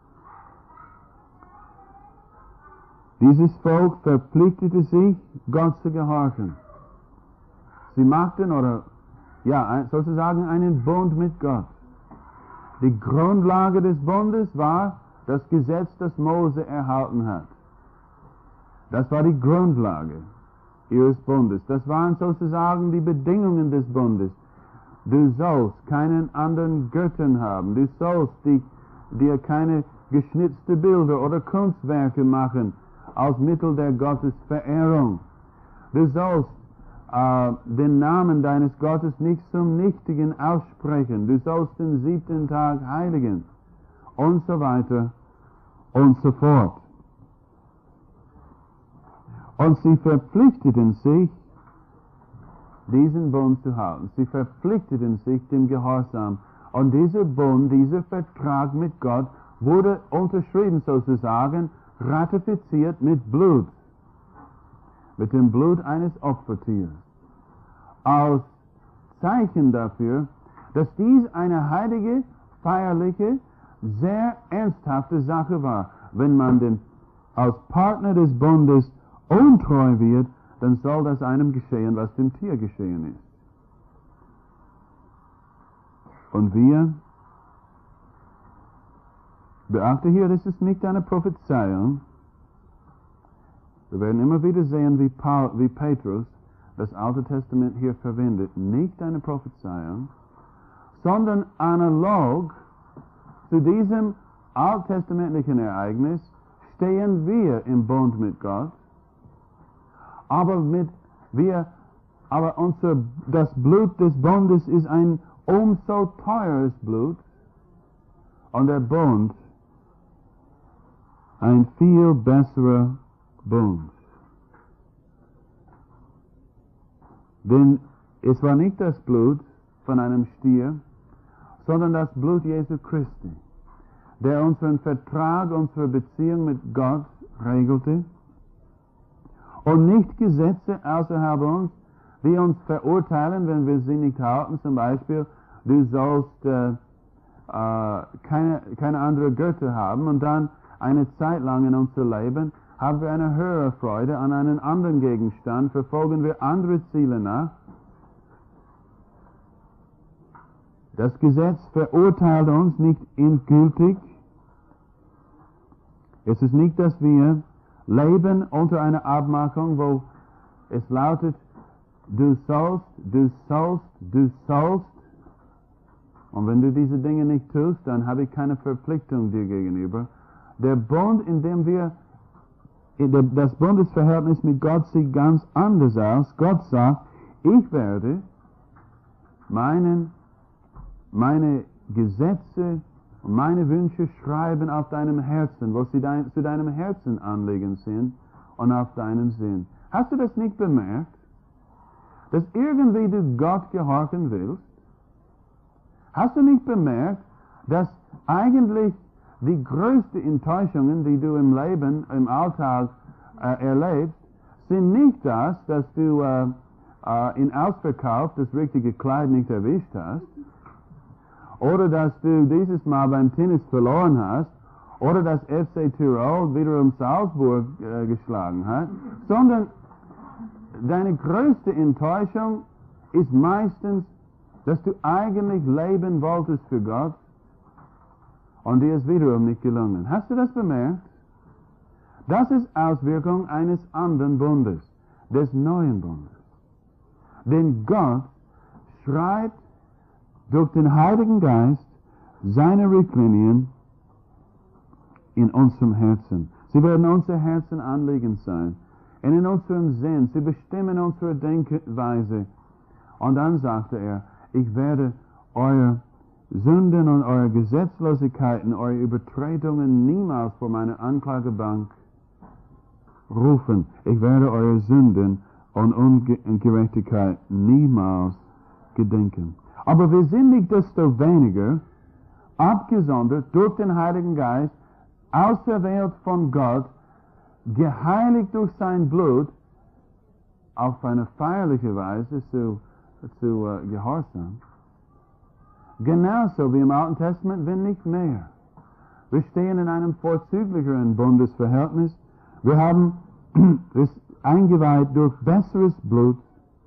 Dieses Volk verpflichtete sich, Gott zu gehorchen. Sie machten, oder ja, sozusagen einen Bund mit Gott. Die Grundlage des Bundes war das Gesetz, das Mose erhalten hat. Das war die Grundlage ihres Bundes. Das waren sozusagen die Bedingungen des Bundes. Du sollst keinen anderen Göttern haben. Du sollst die, dir keine geschnitzte Bilder oder Kunstwerke machen als Mittel der Gottesverehrung. Du sollst äh, den Namen deines Gottes nicht zum Nichtigen aussprechen. Du sollst den siebten Tag heiligen. Und so weiter und so fort. Und sie verpflichteten sich, diesen Bund zu halten. Sie verpflichteten sich dem Gehorsam. Und dieser Bund, dieser Vertrag mit Gott wurde unterschrieben sozusagen, ratifiziert mit Blut. Mit dem Blut eines Opfertiers. als Zeichen dafür, dass dies eine heilige, feierliche, sehr ernsthafte Sache war. Wenn man den, als Partner des Bundes untreu wird, dann soll das einem geschehen, was dem Tier geschehen ist. Und wir, beachte hier, das ist nicht eine Prophezeiung. Wir werden immer wieder sehen, wie, Paul, wie Petrus das Alte Testament hier verwendet. Nicht eine Prophezeiung, sondern analog zu diesem alttestamentlichen Ereignis stehen wir im Bund mit Gott, aber mit wir, aber unser, das Blut des Bundes ist ein umso teures Blut und der Bund ein viel besserer Bund. Denn es war nicht das Blut von einem Stier, sondern das Blut Jesu Christi, der unseren Vertrag, unsere Beziehung mit Gott regelte und nicht Gesetze außerhalb uns, die uns verurteilen, wenn wir sie nicht halten. Zum Beispiel, du sollst äh, äh, keine, keine andere Götter haben und dann eine Zeit lang in unser Leben haben wir eine höhere Freude an einen anderen Gegenstand, verfolgen wir andere Ziele nach. Das Gesetz verurteilt uns nicht endgültig. Es ist nicht, dass wir leben unter einer Abmachung, wo es lautet, du sollst, du sollst, du sollst. Und wenn du diese Dinge nicht tust, dann habe ich keine Verpflichtung dir gegenüber. Der Bund, in dem wir, das Bundesverhältnis mit Gott sieht ganz anders aus. Gott sagt, ich werde meinen, meine Gesetze und meine Wünsche schreiben auf deinem Herzen, wo sie dein, zu deinem Herzen anliegend sind und auf deinen Sinn. Hast du das nicht bemerkt? Dass irgendwie du Gott gehorchen willst? Hast du nicht bemerkt, dass eigentlich die größten Enttäuschungen, die du im Leben, im Alltag äh, erlebst, sind nicht das, dass du äh, äh, in Ausverkauf das richtige Kleid nicht erwischt hast, oder dass du dieses Mal beim Tennis verloren hast, oder dass F C Tirol wiederum Salzburg äh, geschlagen hat, sondern deine größte Enttäuschung ist meistens, dass du eigentlich leben wolltest für Gott und dir ist wiederum nicht gelungen. Hast du das bemerkt? Das ist Auswirkung eines anderen Bundes, des neuen Bundes. Denn Gott schreibt durch den Heiligen Geist seine Richtlinien in unserem Herzen. Sie werden unser Herzen anliegend sein. Und in unserem Sinn. Sie bestimmen unsere Denkweise. Und dann sagte er, ich werde eure Sünden und eure Gesetzlosigkeiten, eure Übertretungen niemals vor meine Anklagebank rufen. Ich werde eure Sünden und Ungerechtigkeit niemals gedenken. Aber wir sind nicht desto weniger abgesondert durch den Heiligen Geist, auserwählt von Gott, geheiligt durch sein Blut, auf eine feierliche Weise zu, zu uh, Gehorsam. Genauso wie im Alten Testament, wenn nicht mehr. Wir stehen in einem vorzüglicheren Bundesverhältnis. Wir haben es eingeweiht durch besseres Blut.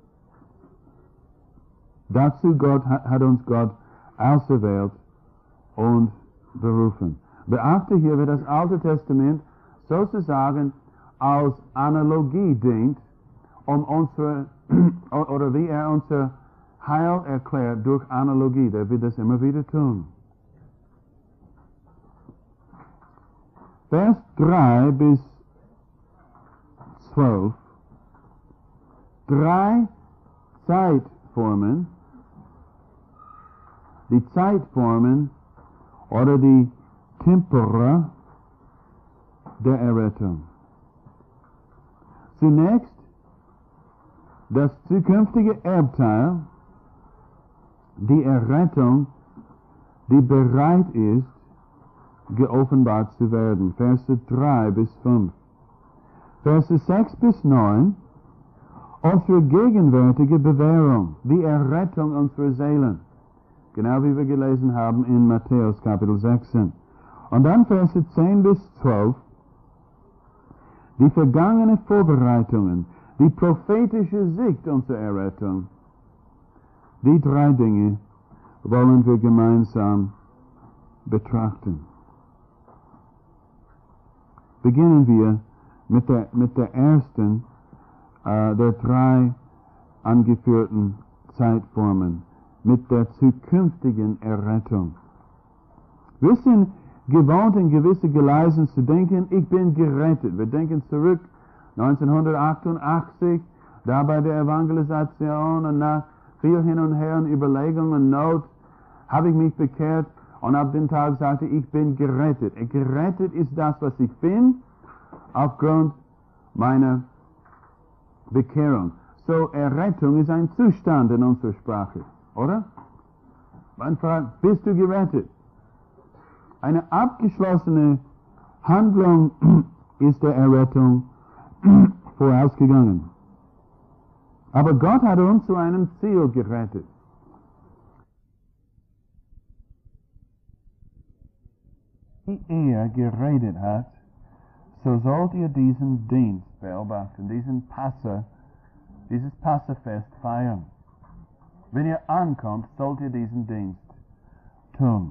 Dazu Gott, hat uns Gott auserwählt und berufen. Beachte hier, wie das Alte Testament sozusagen als Analogie dient, um unsere, oder wie er unser Heil erklärt durch Analogie. Der wird das immer wieder tun. Vers drei bis zwölf. Drei Zeitformen, die Zeitformen oder die Tempora der Errettung. Zunächst das zukünftige Erbteil, die Errettung, die bereit ist, geoffenbart zu werden. Verse drei bis fünf. Verse sechs bis neun. unsere gegenwärtige Bewährung, die Errettung unserer Seelen. Genau wie wir gelesen haben in Matthäus Kapitel sechzehn. Und dann Verse zehn bis zwölf, die vergangene Vorbereitungen, die prophetische Sicht unserer Errettung. Die drei Dinge wollen wir gemeinsam betrachten. Beginnen wir mit der, mit der ersten äh, der drei angeführten Zeitformen, mit der zukünftigen Errettung. Wir sind gewohnt, in gewisse Gleisen zu denken, ich bin gerettet. Wir denken zurück, neunzehnhundertachtundachtzig, da bei der Evangelisation und nach viel hin und her und Überlegung und Not, habe ich mich bekehrt und ab dem Tag sagte ich, ich bin gerettet. Gerettet ist das, was ich bin, aufgrund meiner Bekehrung. So, Errettung ist ein Zustand in unserer Sprache, oder? Man fragt, bist du gerettet? Eine abgeschlossene Handlung ist der Errettung vorausgegangen. Aber Gott hat uns zu einem Ziel gerettet. Wie er geredet hat, so sollt ihr diesen Dienst beobachten, diesen Passa, dieses Passafest feiern. Wenn ihr ankommt, sollt ihr diesen Dienst tun.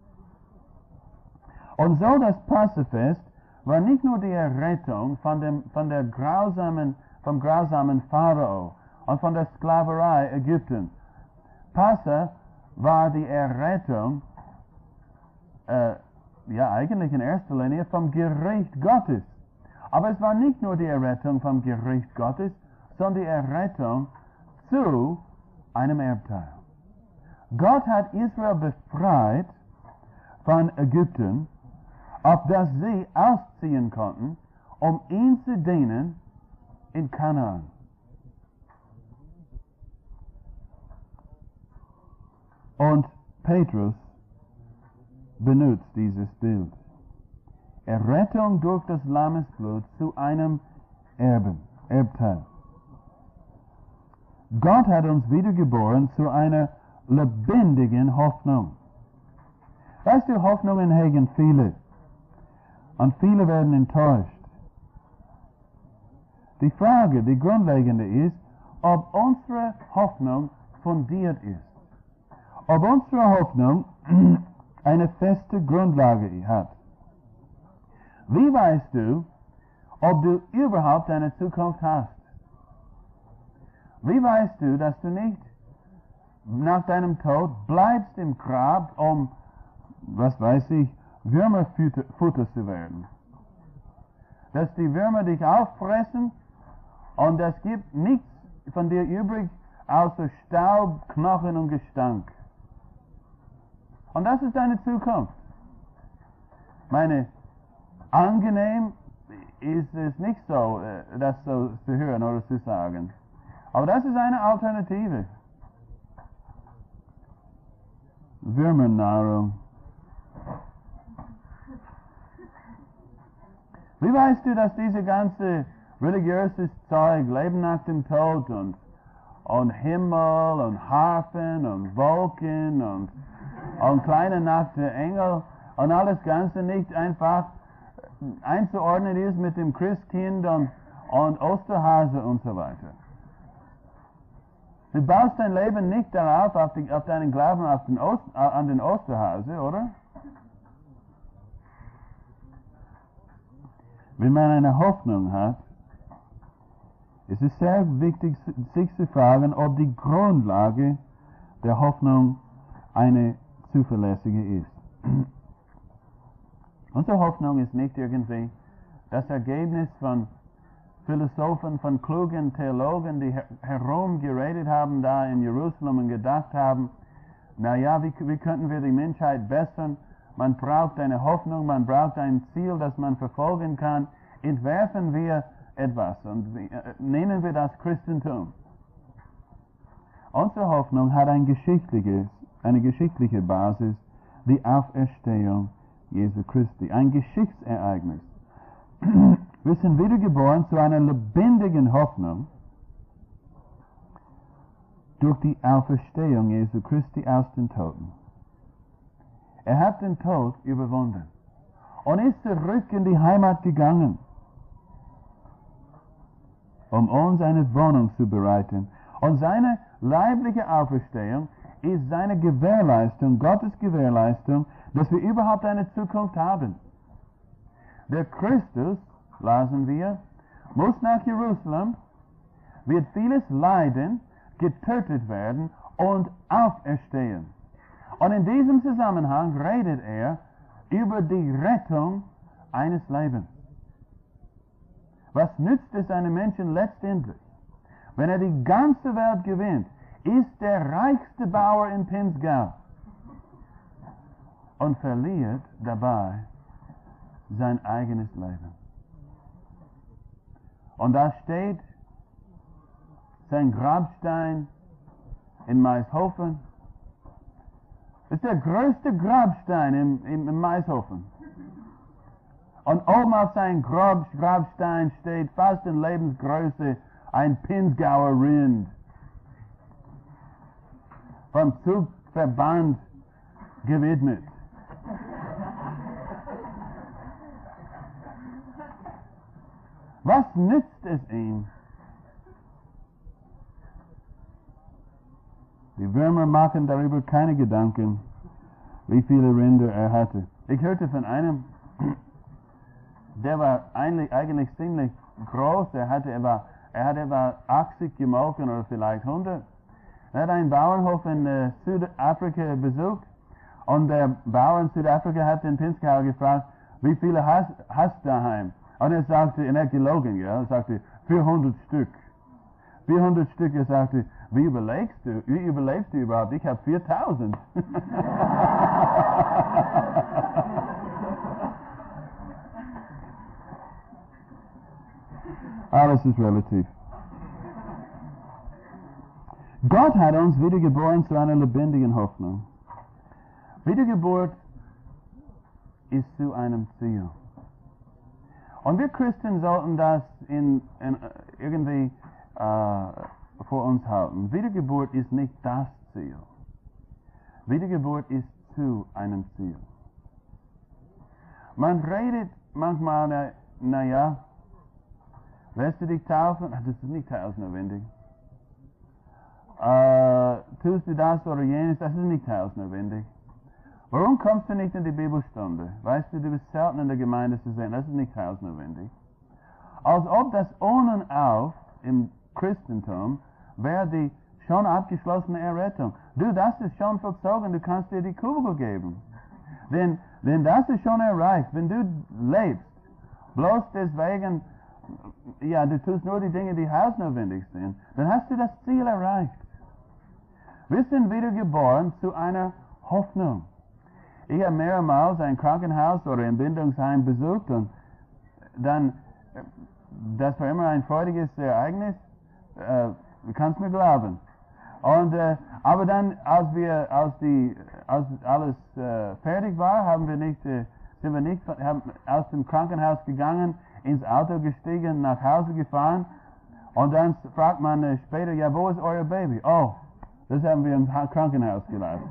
Und so das Passafest war nicht nur die Errettung von dem, von der grausamen, vom grausamen Pharao und von der Sklaverei Ägypten. Passa war die Errettung, äh, ja eigentlich in erster Linie vom Gericht Gottes. Aber es war nicht nur die Errettung vom Gericht Gottes, sondern die Errettung zu einem Erbteil. Gott hat Israel befreit von Ägypten, auf das sie ausziehen konnten, um ihn zu dienen in Kanaan. Und Petrus benutzt dieses Bild. Errettung durch das Lammesblut zu einem Erben, Erbteil. Gott hat uns wiedergeboren zu einer lebendigen Hoffnung. Weißt du, Hoffnungen hegen viele. Und viele werden enttäuscht. Die Frage, die grundlegende ist, ob unsere Hoffnung fundiert ist. Ob unsere Hoffnung eine feste Grundlage hat. Wie weißt du, ob du überhaupt eine Zukunft hast? Wie weißt du, dass du nicht nach deinem Tod bleibst im Grab, um, was weiß ich, Würmerfutter zu werden? Dass die Würmer dich auffressen und es gibt nichts von dir übrig, außer Staub, Knochen und Gestank. Und das ist deine Zukunft. Meine, angenehm ist es nicht so, das so zu hören oder zu sagen. Aber das ist eine Alternative. Würmernahrung. Wie weißt du, dass diese ganze religiöse Zeug, Leben nach dem Tod und, und Himmel und Harfen und Wolken und, und kleine Nacht der Engel und alles Ganze nicht einfach einzuordnen ist mit dem Christkind und, und Osterhase und so weiter? Du baust dein Leben nicht darauf, auf, die, auf deinen Glauben auf den Ost, an den Osterhase, oder? Wenn man eine Hoffnung hat, ist es sehr wichtig, sich zu fragen, ob die Grundlage der Hoffnung eine zuverlässige ist. Unsere Hoffnung ist nicht irgendwie das Ergebnis von Philosophen, von klugen Theologen, die her herumgeredet haben da in Jerusalem und gedacht haben, naja, wie, wie könnten wir die Menschheit bessern? Man braucht eine Hoffnung, man braucht ein Ziel, das man verfolgen kann. Entwerfen wir etwas und äh, nennen wir das Christentum. Unsere Hoffnung hat ein geschichtliches, eine geschichtliche Basis, die Auferstehung Jesu Christi, ein Geschichtsereignis. Wir sind wiedergeboren zu einer lebendigen Hoffnung, durch die Auferstehung Jesu Christi aus den Toten. Er hat den Tod überwunden und ist zurück in die Heimat gegangen, um uns eine Wohnung zu bereiten. Und seine leibliche Auferstehung ist seine Gewährleistung, Gottes Gewährleistung, dass wir überhaupt eine Zukunft haben. Der Christus, lasen wir, muss nach Jerusalem, wird vieles leiden, getötet werden und auferstehen. Und in diesem Zusammenhang redet er über die Rettung eines Lebens. Was nützt es einem Menschen letztendlich, wenn er die ganze Welt gewinnt, ist der reichste Bauer in Pinzgau und verliert dabei sein eigenes Leben? Und da steht sein Grabstein in Maishofen. Das ist der größte Grabstein im, im, im Maishofen. Und oben auf seinem Grab, Grabstein steht fast in Lebensgröße ein Pinzgauer Rind. Vom Zugverband gewidmet. Was nützt es ihm? Die Würmer machen darüber keine Gedanken, wie viele Rinder er hatte. Ich hörte von einem, der war eigentlich, eigentlich ziemlich groß, er hatte etwa, er hat etwa achtzig gemolken oder vielleicht hundert. Er hat einen Bauernhof in äh, Südafrika besucht und der Bauer in Südafrika hat den Pinzgau gefragt, wie viele hast, hast du daheim? Und er sagte, und er hat gelogen, ja, er sagte, vierhundert Stück. vierhundert Stück, er sagte, wie überlegst du, wie überlebst du überhaupt? Ich habe viertausend. Alles ist relativ. Gott hat uns wiedergeboren zu einer lebendigen Hoffnung. Wiedergeburt ist zu einem Ziel. Und wir Christen sollten das in, in, irgendwie äh, vor uns halten. Wiedergeburt ist nicht das Ziel. Wiedergeburt ist zu einem Ziel. Man redet manchmal, na, na ja, lässt du dich taufen? Ach, das ist nicht heilsnotwendig. Äh, tust du das oder jenes? Das ist nicht heilsnotwendig. Warum kommst du nicht in die Bibelstunde? Weißt du, du bist selten in der Gemeinde zu sehen. Das ist nicht heilsnotwendig. Als ob das On und Auf im Christentum wäre die schon abgeschlossene Errettung. Du, das ist schon vollzogen, du kannst dir die Kugel geben. Denn, denn das ist schon erreicht. Wenn du lebst, bloß deswegen, ja, du tust nur die Dinge, die heilsnotwendig sind, dann hast du das Ziel erreicht. Wir sind wiedergeboren zu einer Hoffnung. Ich habe mehrmals ein Krankenhaus oder ein Bindungsheim besucht und dann, das war immer ein freudiges Ereignis, äh, du kannst mir glauben. Und, äh, aber dann, als wir, als die, als alles äh, fertig war, haben wir nicht, äh, sind wir nicht haben aus dem Krankenhaus gegangen, ins Auto gestiegen, nach Hause gefahren und dann fragt man äh, später, ja, wo ist euer Baby? Oh, das haben wir im Krankenhaus gelassen.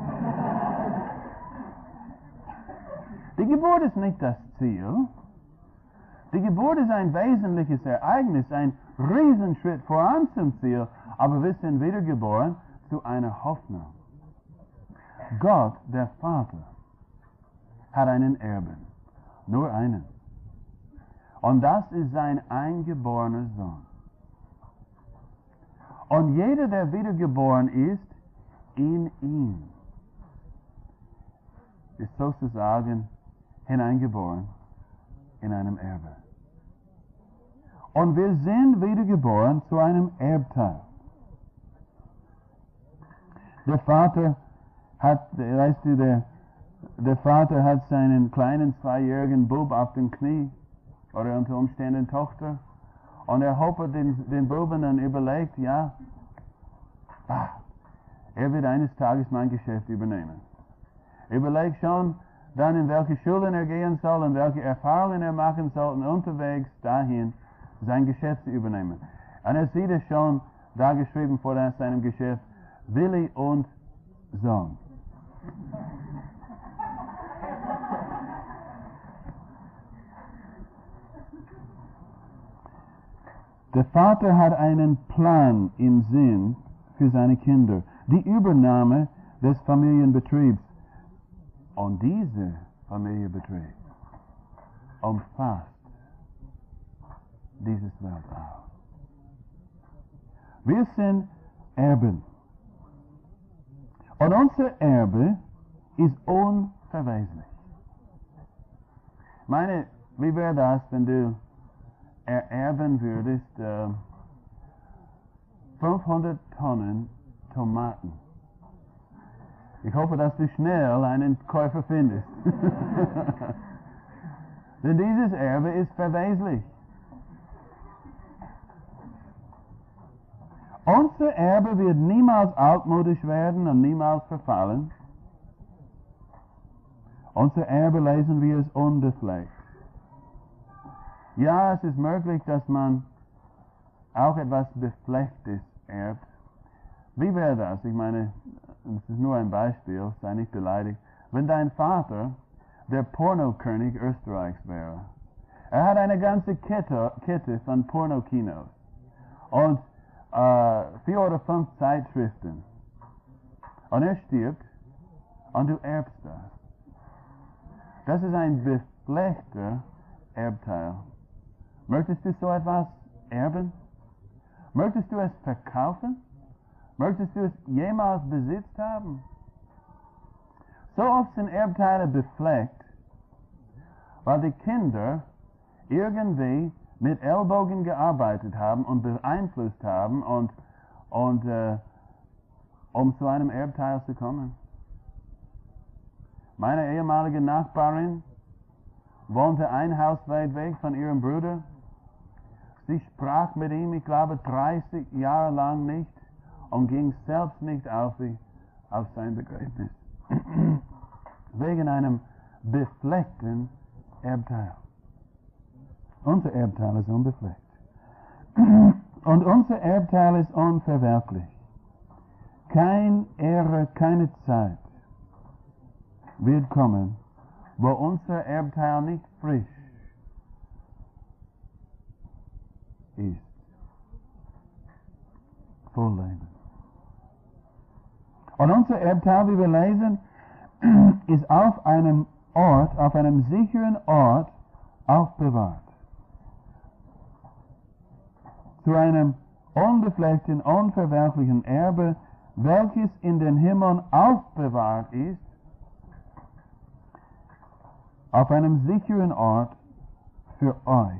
Die Geburt ist nicht das Ziel. Die Geburt ist ein wesentliches Ereignis, ein Riesenschritt voran zum Ziel, aber wir sind wiedergeboren zu einer Hoffnung. Gott, der Vater, hat einen Erben, nur einen. Und das ist sein eingeborener Sohn. Und jeder, der wiedergeboren ist, in ihm, ist sozusagen hineingeboren in einem Erbe. Und wir sind wiedergeboren zu einem Erbteil. Der Vater hat, weißt du, der, der Vater hat seinen kleinen zweijährigen Bub auf dem Knie, oder unter Umständen Tochter, und er hofft den, den Buben dann überlegt, ja, ah, er wird eines Tages mein Geschäft übernehmen. Überlegt schon, dann in welche Schulen er gehen soll und welche Erfahrungen er machen soll und unterwegs dahin sein Geschäft zu übernehmen. Und er sieht es schon da geschrieben vor seinem Geschäft, Willi und Sohn. Der Vater hat einen Plan im Sinn für seine Kinder. Die Übernahme des Familienbetriebs. Und dieser Familienbetrieb umfasst dieses Welt auch. Wir sind Erben. Und unser Erbe ist unverweslich. Meine, wie wäre das, wenn du ererben würdest äh, fünfhundert Tonnen Tomaten? Ich hoffe, dass du schnell einen Käufer findest. Denn dieses Erbe ist verweslich. Unser Erbe wird niemals altmodisch werden und niemals verfallen. Unser Erbe lesen wir es unbefleckt. Ja, es ist möglich, dass man auch etwas Beflecktes erbt. Wie wäre das? Ich meine, das ist nur ein Beispiel, sei nicht beleidigt. Wenn dein Vater der Pornokönig Österreichs wäre, er hat eine ganze Kette, Kette von Pornokinos und äh, vier oder fünf Zeitschriften. Und er stirbt und du erbst das. Das ist ein befleckter Erbteil. Möchtest du so etwas erben? Möchtest du es verkaufen? Möchtest du es jemals besitzt haben? So oft sind Erbteile befleckt, weil die Kinder irgendwie mit Ellbogen gearbeitet haben und beeinflusst haben, und, und äh, um zu einem Erbteil zu kommen. Meine ehemalige Nachbarin wohnte ein Haus weit weg von ihrem Bruder. Sie sprach mit ihm, ich glaube, dreißig Jahre lang nicht und ging selbst nicht auf, die, auf sein Begräbnis. Wegen einem befleckten Erbteil. Unser Erbteil ist unbefleckt. Und unser Erbteil ist unverwerflich. Kein Ära, keine Zeit wird kommen, wo unser Erbteil nicht frisch ist. Voll Leben. Und unser Erbteil, wie wir lesen, ist auf einem Ort, auf einem sicheren Ort aufbewahrt. Zu einem unbefleckten, unverwerflichen Erbe, welches in den Himmeln aufbewahrt ist, auf einem sicheren Ort für euch.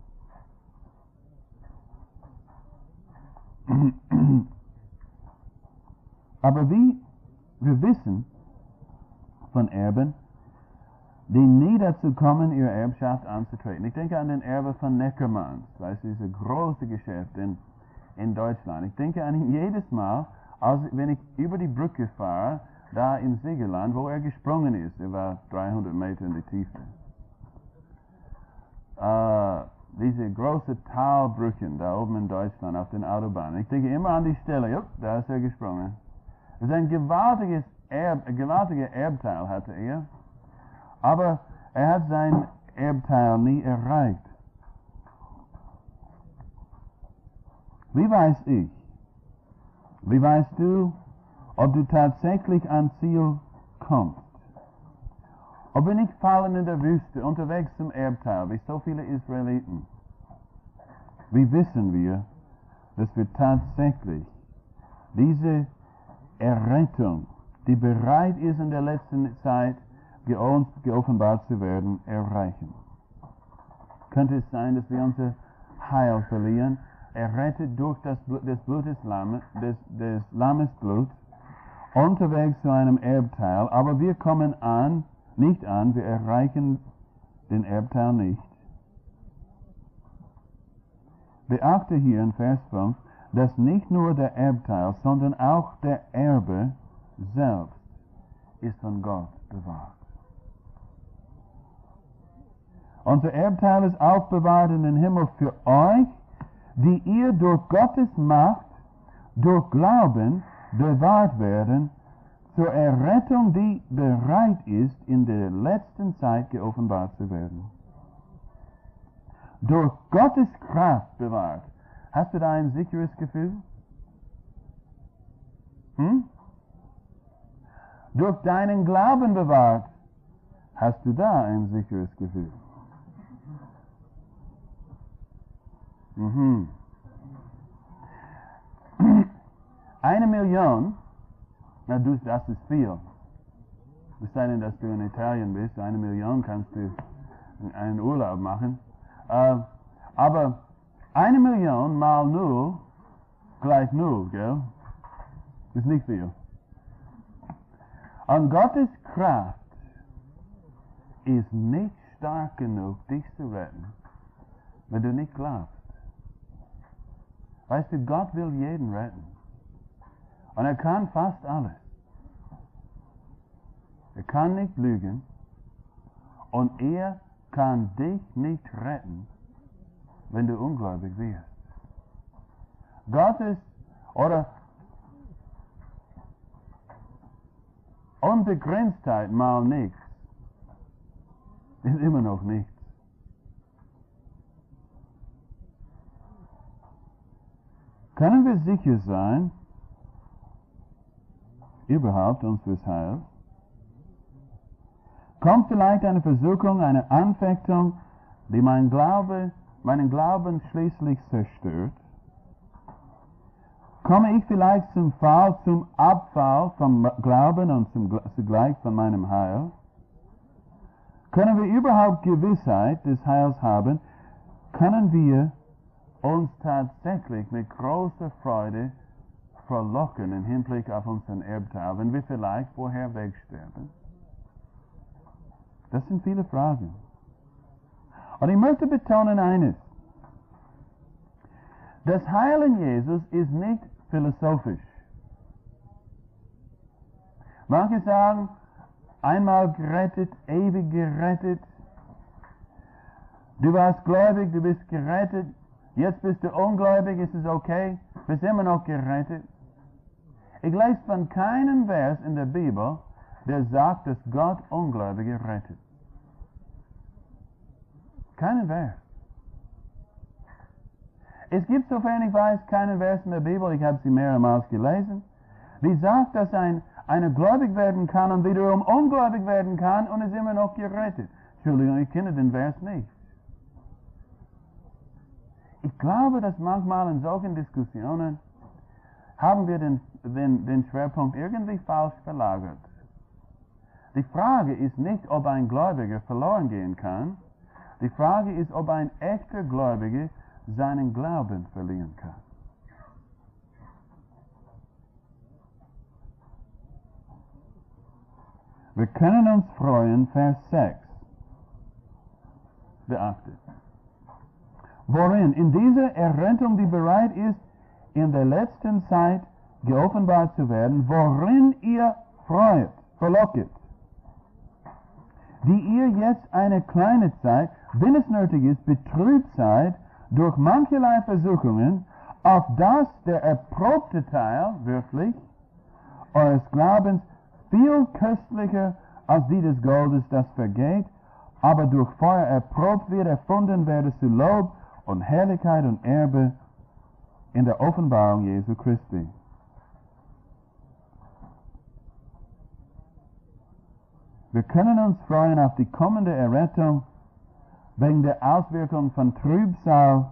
Aber wie wir wissen von Erben, die nie dazu kommen, ihre Erbschaft anzutreten. Ich denke an den Erbe von Neckermanns, weißt du, dieses große Geschäft in, in Deutschland. Ich denke an ihn jedes Mal, als wenn ich über die Brücke fahre, da in Siegerland, wo er gesprungen ist. Er war dreihundert Meter in die Tiefe. Äh, diese große Talbrücken da oben in Deutschland auf den Autobahnen. Ich denke immer an die Stelle, jupp, da ist er gesprungen. Das ist ein gewaltiges Erb, ein gewaltiger Erbteil hatte er, aber er hat sein Erbteil nie erreicht. Wie weiß ich, wie weißt du, ob du tatsächlich ans Ziel kommst? Ob wir nicht fallen in der Wüste, unterwegs zum Erbteil, wie so viele Israeliten? Wie wissen wir, dass wir tatsächlich diese Errettung, die bereit ist in der letzten Zeit uns geoffenbart zu werden, erreichen? Könnte es sein, dass wir unser Heil verlieren, errettet durch das Blut des, Blut des, Lammes, des, des Lammes Blut, unterwegs zu einem Erbteil, aber wir kommen an, nicht an, wir erreichen den Erbteil nicht. Beachte hier in Vers fünf, dass nicht nur der Erbteil, sondern auch der Erbe selbst ist von Gott bewahrt. Unser Erbteil ist aufbewahrt in den Himmel für euch, die ihr durch Gottes Macht, durch Glauben, bewahrt werden zur Errettung, die bereit ist, in der letzten Zeit geoffenbart zu werden. Durch Gottes Kraft bewahrt. Hast du da ein sicheres Gefühl? Hm? Durch deinen Glauben bewahrt. Hast du da ein sicheres Gefühl? Mhm. Eine Million, na du, das ist viel. Es sei denn, dass du in Italien bist, eine Million kannst du einen Urlaub machen. Uh, aber eine Million mal null gleich null, gell? Ist nicht viel. Und Gottes Kraft ist nicht stark genug, dich zu retten, wenn du nicht glaubst. Weißt du, Gott will jeden retten. Und er kann fast alles. Er kann nicht lügen. Und er kann dich nicht retten, wenn du ungläubig wirst. Gottes oder Unbegrenztheit mal nichts ist immer noch nichts. Können wir sicher sein, überhaupt unseres Heils? Kommt vielleicht eine Versuchung, eine Anfechtung, die mein Glaube, meinen Glauben schließlich zerstört? Komme ich vielleicht zum Fall, zum Abfall vom Glauben und zum, zugleich von meinem Heil? Können wir überhaupt Gewissheit des Heils haben? Können wir uns tatsächlich mit großer Freude verlocken im Hinblick auf unseren Erbteil, wenn wir vielleicht vorher wegsterben? Das sind viele Fragen. Und ich möchte betonen eines. Das Heil in Jesus ist nicht philosophisch. Manche sagen, einmal gerettet, ewig gerettet. Du warst gläubig, du bist gerettet. Jetzt bist du ungläubig, ist es okay? Bist immer noch gerettet. Ich lese von keinem Vers in der Bibel, der sagt, dass Gott Ungläubige rettet. Keinen Vers. Es gibt, sofern ich weiß, keinen Vers in der Bibel, ich habe sie mehrmals gelesen, die sagt, dass ein, einer gläubig werden kann und wiederum ungläubig werden kann und ist immer noch gerettet. Entschuldigung, ich kenne den Vers nicht. Ich glaube, dass manchmal in solchen Diskussionen haben wir den, den, den Schwerpunkt irgendwie falsch verlagert. Die Frage ist nicht, ob ein Gläubiger verloren gehen kann. Die Frage ist, ob ein echter Gläubiger seinen Glauben verlieren kann. Wir können uns freuen, Vers sechs. Beachtet. Worin? In dieser Errettung, die bereit ist, in der letzten Zeit geoffenbart zu werden, worin ihr freut, verlocket, die ihr jetzt eine kleine Zeit, wenn es nötig ist, betrübt seid, durch mancherlei Versuchungen, auf dass der erprobte Teil, wirklich, eures Glaubens viel köstlicher als die des Goldes, das vergeht, aber durch Feuer erprobt wird, erfunden werde zu Lob und Herrlichkeit und Erbe in der Offenbarung Jesu Christi. Wir können uns freuen auf die kommende Errettung wegen der Auswirkung von Trübsal,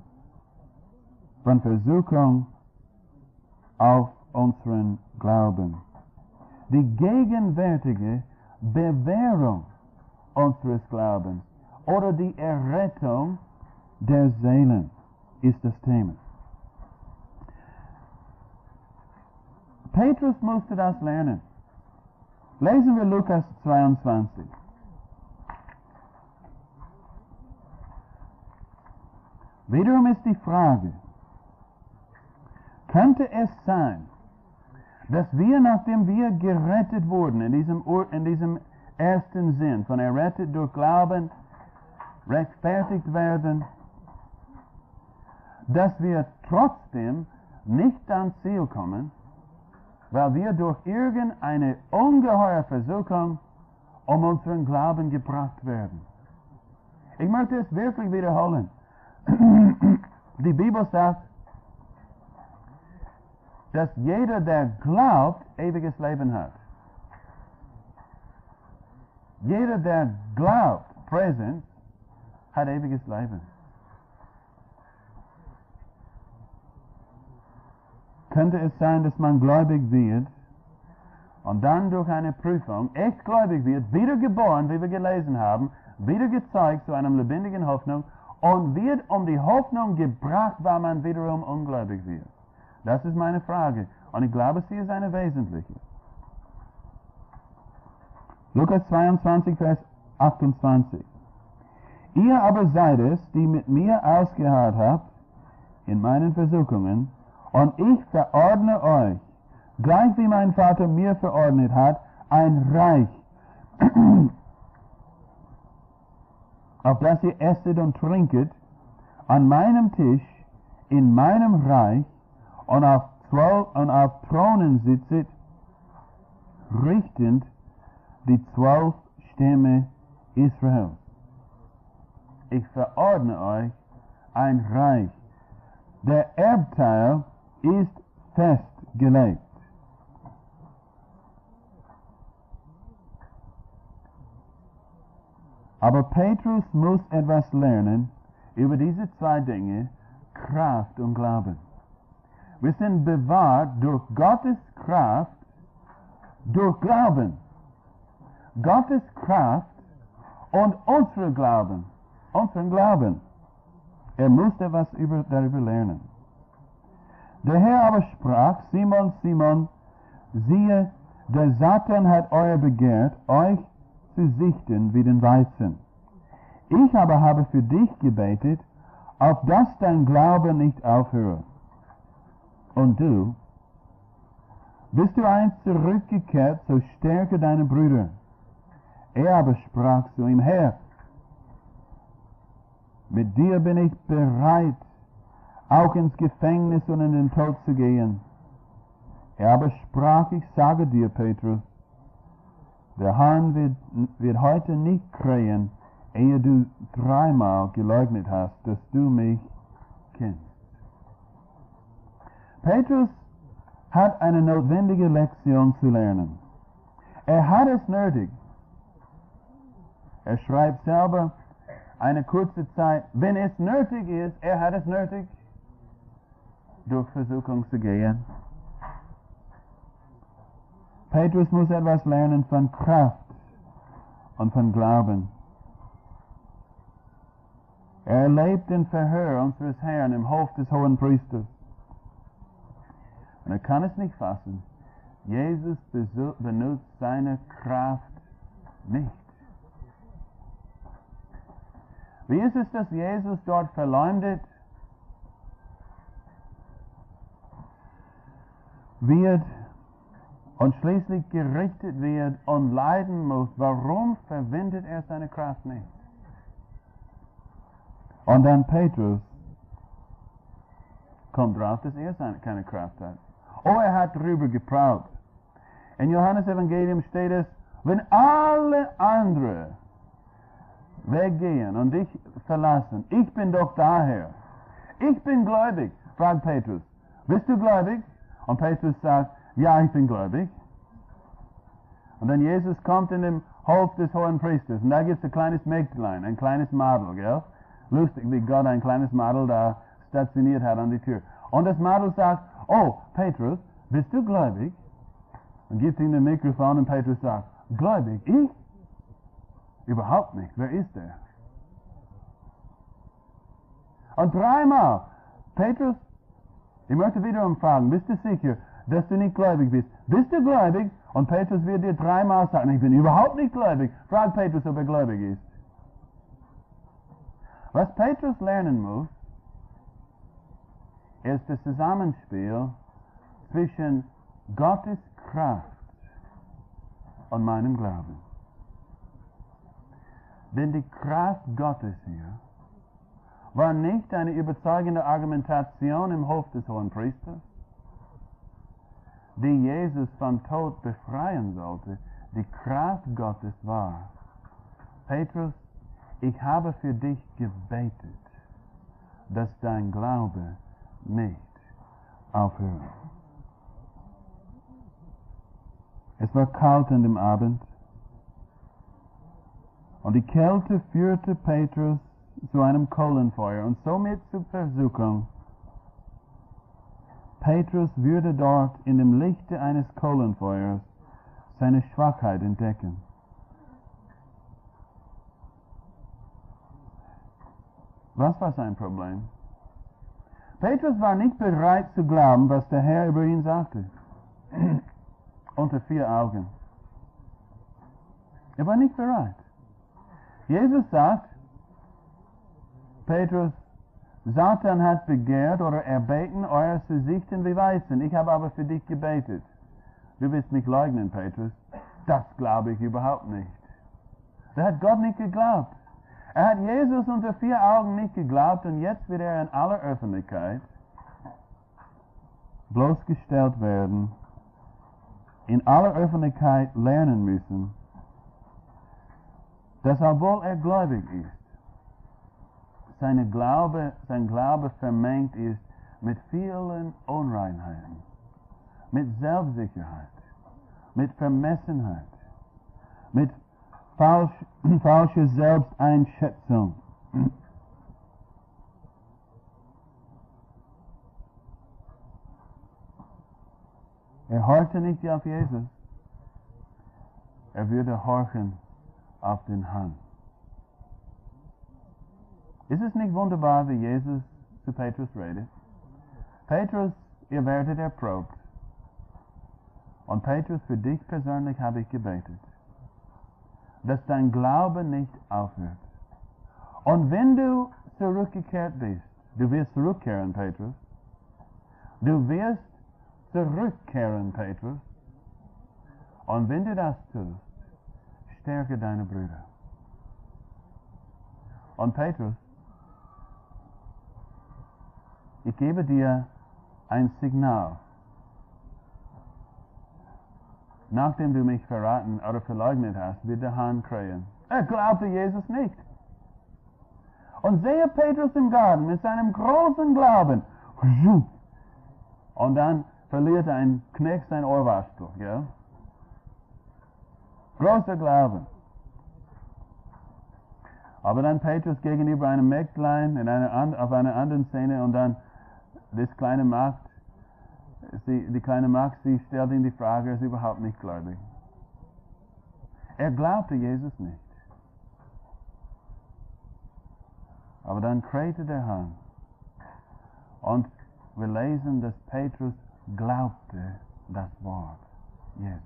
von Versuchung auf unseren Glauben. Die gegenwärtige Bewährung unseres Glaubens oder die Errettung der Seelen ist das Thema. Petrus musste das lernen. Lesen wir Lukas zweiundzwanzig. Wiederum ist die Frage, könnte es sein, dass wir, nachdem wir gerettet wurden, in diesem, in diesem ersten Sinn, von errettet durch Glauben, rechtfertigt werden, dass wir trotzdem nicht ans Ziel kommen, weil wir durch irgendeine ungeheure Versuchung um unseren Glauben gebracht werden. Ich möchte es wirklich wiederholen. Die Bibel sagt, dass jeder, der glaubt, ewiges Leben hat. Jeder, der glaubt, Präsenz, hat ewiges Leben. Könnte es sein, dass man gläubig wird und dann durch eine Prüfung echt gläubig wird, wiedergeboren, wie wir gelesen haben, wieder gezeugt zu einer lebendigen Hoffnung und wird um die Hoffnung gebracht, weil man wiederum ungläubig wird? Das ist meine Frage. Und ich glaube, sie ist eine wesentliche. Lukas zweiundzwanzig, Vers achtundzwanzig. Ihr aber seid es, die mit mir ausgeharrt habt in meinen Versuchungen, und ich verordne euch, gleich wie mein Vater mir verordnet hat, ein Reich, auf das ihr esset und trinket, an meinem Tisch, in meinem Reich, und auf, zwölf, und auf Thronen sitzet, richtend die zwölf Stämme Israels. Ich verordne euch ein Reich. Der Erbteil ist festgelegt. Aber Petrus muss etwas lernen über diese zwei Dinge, Kraft und Glauben. Wir sind bewahrt durch Gottes Kraft, durch Glauben. Gottes Kraft und unsere Glauben. Unseren Glauben. Er musste etwas über, darüber lernen. Der Herr aber sprach, Simon, Simon, siehe, der Satan hat euer begehrt, euch zu sichten wie den Weizen. Ich aber habe für dich gebetet, auf dass dein Glaube nicht aufhöre. Und du, bist du einst zurückgekehrt, so stärke deine Brüder. Er aber sprach zu ihm, Herr, mit dir bin ich bereit, auch ins Gefängnis und in den Tod zu gehen. Er aber sprach, ich sage dir, Petrus, der Hahn wird, wird heute nicht krähen, ehe du dreimal geleugnet hast, dass du mich kennst. Petrus hat eine notwendige Lektion zu lernen. Er hat es nötig. Er schreibt selber eine kurze Zeit, wenn es nötig ist, er hat es nötig, durch Versuchung zu gehen. Petrus muss etwas lernen von Kraft und von Glauben. Er erlebt den Verhör unseres Herrn im Hof des Hohenpriesters. Und er kann es nicht fassen. Jesus benutzt seine Kraft nicht. Wie ist es, dass Jesus dort verleumdet wird und schließlich gerichtet wird und leiden muss? Warum verwendet er seine Kraft nicht? Und dann Petrus kommt drauf, dass er seine, keine Kraft hat. Oh, er hat darüber gepraut. In Johannes Evangelium steht es, wenn alle anderen weggehen und dich verlassen, ich bin doch daher. Ich bin gläubig, fragt Petrus. Bist du gläubig? Und Petrus sagt, ja, ich bin gläubig. Und dann Jesus kommt in den Hof des Hohenpriesters und da gibt es ein kleines Mägdlein, ein kleines Madel, gell? Lustig, wie Gott ein kleines Madel da stationiert hat an die Tür. Und das Madel sagt, oh, Petrus, bist du gläubig? Und gibt ihm den Mikrofon und Petrus sagt, gläubig? Ich? Überhaupt nicht. Wer ist der? Und dreimal, Petrus, ich möchte wiederum fragen, bist du sicher, dass du nicht gläubig bist? Bist du gläubig? Und Petrus wird dir dreimal sagen, ich bin überhaupt nicht gläubig. Frag Petrus, ob er gläubig ist. Was Petrus lernen muss, ist das Zusammenspiel zwischen Gottes Kraft und meinem Glauben. Denn die Kraft Gottes hier war nicht eine überzeugende Argumentation im Hof des Hohenpriesters. die Jesus vom Tod befreien sollte, die Kraft Gottes war. Petrus, ich habe für dich gebetet, dass dein Glaube nicht aufhört. Es war kalt an dem Abend und die Kälte führte Petrus zu einem Kohlenfeuer und somit zur Versuchung. Petrus würde dort in dem Lichte eines Kohlenfeuers seine Schwachheit entdecken. Was war sein Problem? Petrus war nicht bereit zu glauben, was der Herr über ihn sagte. Unter vier Augen. Er war nicht bereit. Jesus sagt, Petrus, Satan hat begehrt oder erbeten, euer zu sichten wie Weizen. Ich habe aber für dich gebetet. Du wirst mich leugnen, Petrus. Das glaube ich überhaupt nicht. Er hat Gott nicht geglaubt. Er hat Jesus unter vier Augen nicht geglaubt und jetzt wird er in aller Öffentlichkeit bloßgestellt werden, in aller Öffentlichkeit lernen müssen, dass obwohl er gläubig ist, seine Glaube, sein Glaube vermengt ist mit vielen Unreinheiten, mit Selbstsicherheit, mit Vermessenheit, mit falsch, falscher Selbsteinschätzung. Er horchte nicht auf Jesus, er würde horchen auf den Herrn. Ist es nicht wunderbar, wie Jesus zu Petrus redet? Petrus, ihr werdet erprobt. Und Petrus, für dich persönlich habe ich gebetet, dass dein Glaube nicht aufhört. Und wenn du zurückgekehrt bist, du wirst zurückkehren, Petrus, du wirst zurückkehren, Petrus, und wenn du das tust, stärke deine Brüder. Und Petrus, ich gebe dir ein Signal. Nachdem du mich verraten oder verleugnet hast, wird der Hahn krähen. Er glaubte Jesus nicht. Und sehe Petrus im Garten mit seinem großen Glauben. Und dann verliert ein Knecht sein Ohrwaschel. Ja? Großer Glauben. Aber dann Petrus gegenüber einem Mägdlein in einer, auf einer anderen Szene und dann das kleine Magd, sie, die kleine Magd, sie stellt ihm die Frage, er ist überhaupt nicht gläubig. Er glaubte Jesus nicht. Aber dann krähte der Hahn. Und wir lesen, dass Petrus glaubte das Wort Jesus.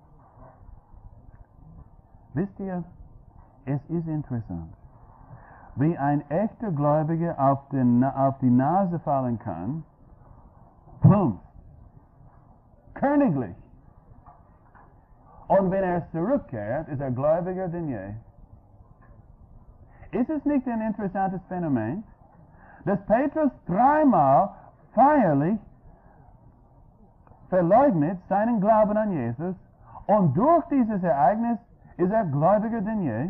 Wisst ihr, es ist interessant, wie ein echter Gläubiger auf, den, auf die Nase fallen kann, plump, königlich. Und wenn er zurückkehrt, ist er gläubiger denn je. Ist es nicht ein interessantes Phänomen, dass Petrus dreimal feierlich verleugnet seinen Glauben an Jesus und durch dieses Ereignis ist er gläubiger denn je?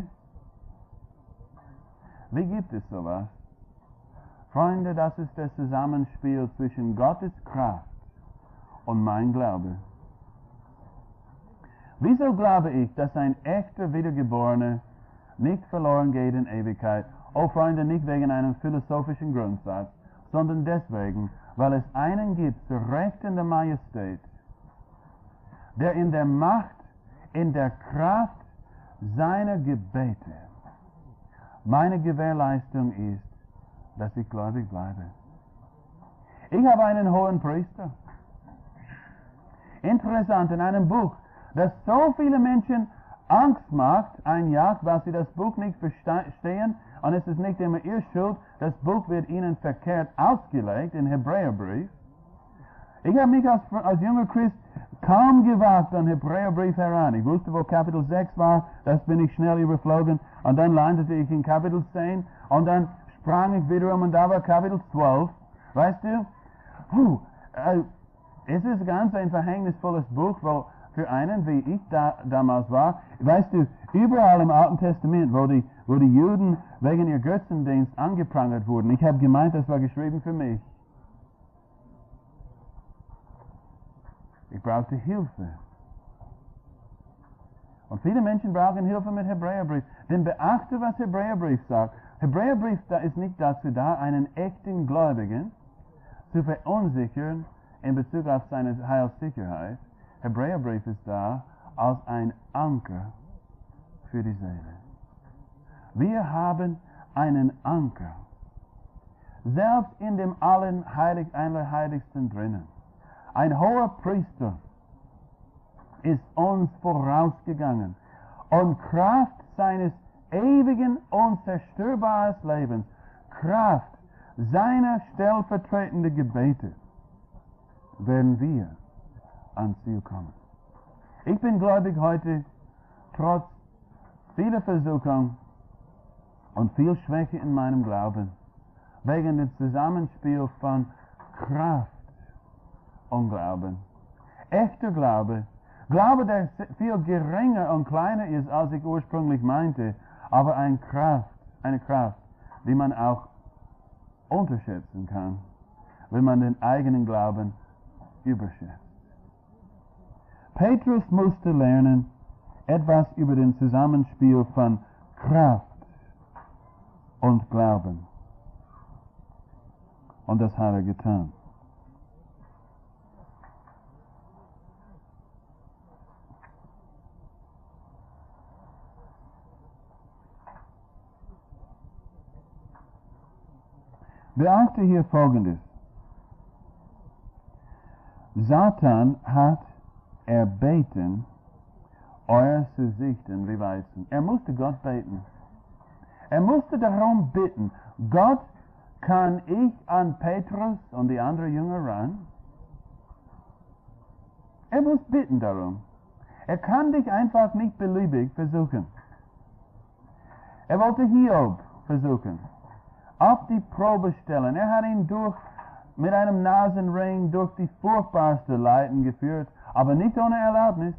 Wie gibt es sowas? Freunde, das ist das Zusammenspiel zwischen Gottes Kraft und mein Glaube. Wieso glaube ich, dass ein echter Wiedergeborener nicht verloren geht in Ewigkeit? Oh Freunde, nicht wegen einem philosophischen Grundsatz, sondern deswegen, weil es einen gibt, zur Rechten der Majestät, der in der Macht, in der Kraft seiner Gebete meine Gewährleistung ist, dass ich gläubig bleibe. Ich habe einen hohen Priester. Interessant, in einem Buch, das so viele Menschen Angst macht, einjagt, weil sie das Buch nicht verstehen, und es ist nicht immer ihr Schuld, das Buch wird ihnen verkehrt ausgelegt, in Hebräerbrief. Ich habe mich als, als junger Christ kaum gewagt an Hebräerbrief heran. Ich wusste, wo Kapitel sechs war, das bin ich schnell überflogen, und dann landete ich in Kapitel zehn, und dann sprang ich wiederum, und da war Kapitel zwölf. Weißt du, puh, äh, Es ist ganz ein verhängnisvolles Buch, wo für einen, wie ich da, damals war, weißt du, überall im Alten Testament, wo die, wo die Juden wegen ihr Götzendienst angeprangert wurden, ich habe gemeint, das war geschrieben für mich. Ich brauchte Hilfe. Und viele Menschen brauchen Hilfe mit Hebräerbrief. Denn beachte, was Hebräerbrief sagt. Hebräerbrief da ist nicht dazu da, einen echten Gläubigen zu verunsichern in Bezug auf seine Heilssicherheit. Hebräerbrief ist da als ein Anker für die Seele. Wir haben einen Anker. Selbst in dem allen Heilig, Allerheiligsten drinnen. Ein hoher Priester ist uns vorausgegangen und Kraft seines ewigen, unzerstörbaren Lebens, Kraft seiner stellvertretenden Gebete, werden wir ans Ziel kommen. Ich bin gläubig heute, trotz vieler Versuchung und viel Schwäche in meinem Glauben, wegen dem Zusammenspiel von Kraft und Glauben. Echter Glaube, Glaube, der viel geringer und kleiner ist, als ich ursprünglich meinte, aber eine Kraft, eine Kraft, die man auch unterschätzen kann, wenn man den eigenen Glauben überschätzt. Petrus musste lernen, etwas über den Zusammenspiel von Kraft und Glauben. Und das hat er getan. Beachte hier Folgendes. Satan hat erbeten, euer zu sichten wie Weizen. Er musste Gott beten. Er musste darum bitten, Gott, kann ich an Petrus und die anderen Jünger ran? Er muss bitten darum. Er kann dich einfach nicht beliebig versuchen. Er wollte Hiob versuchen. Auf die Probe stellen. Er hat ihn durch, mit einem Nasenring durch die furchtbarste Leiden geführt, aber nicht ohne Erlaubnis.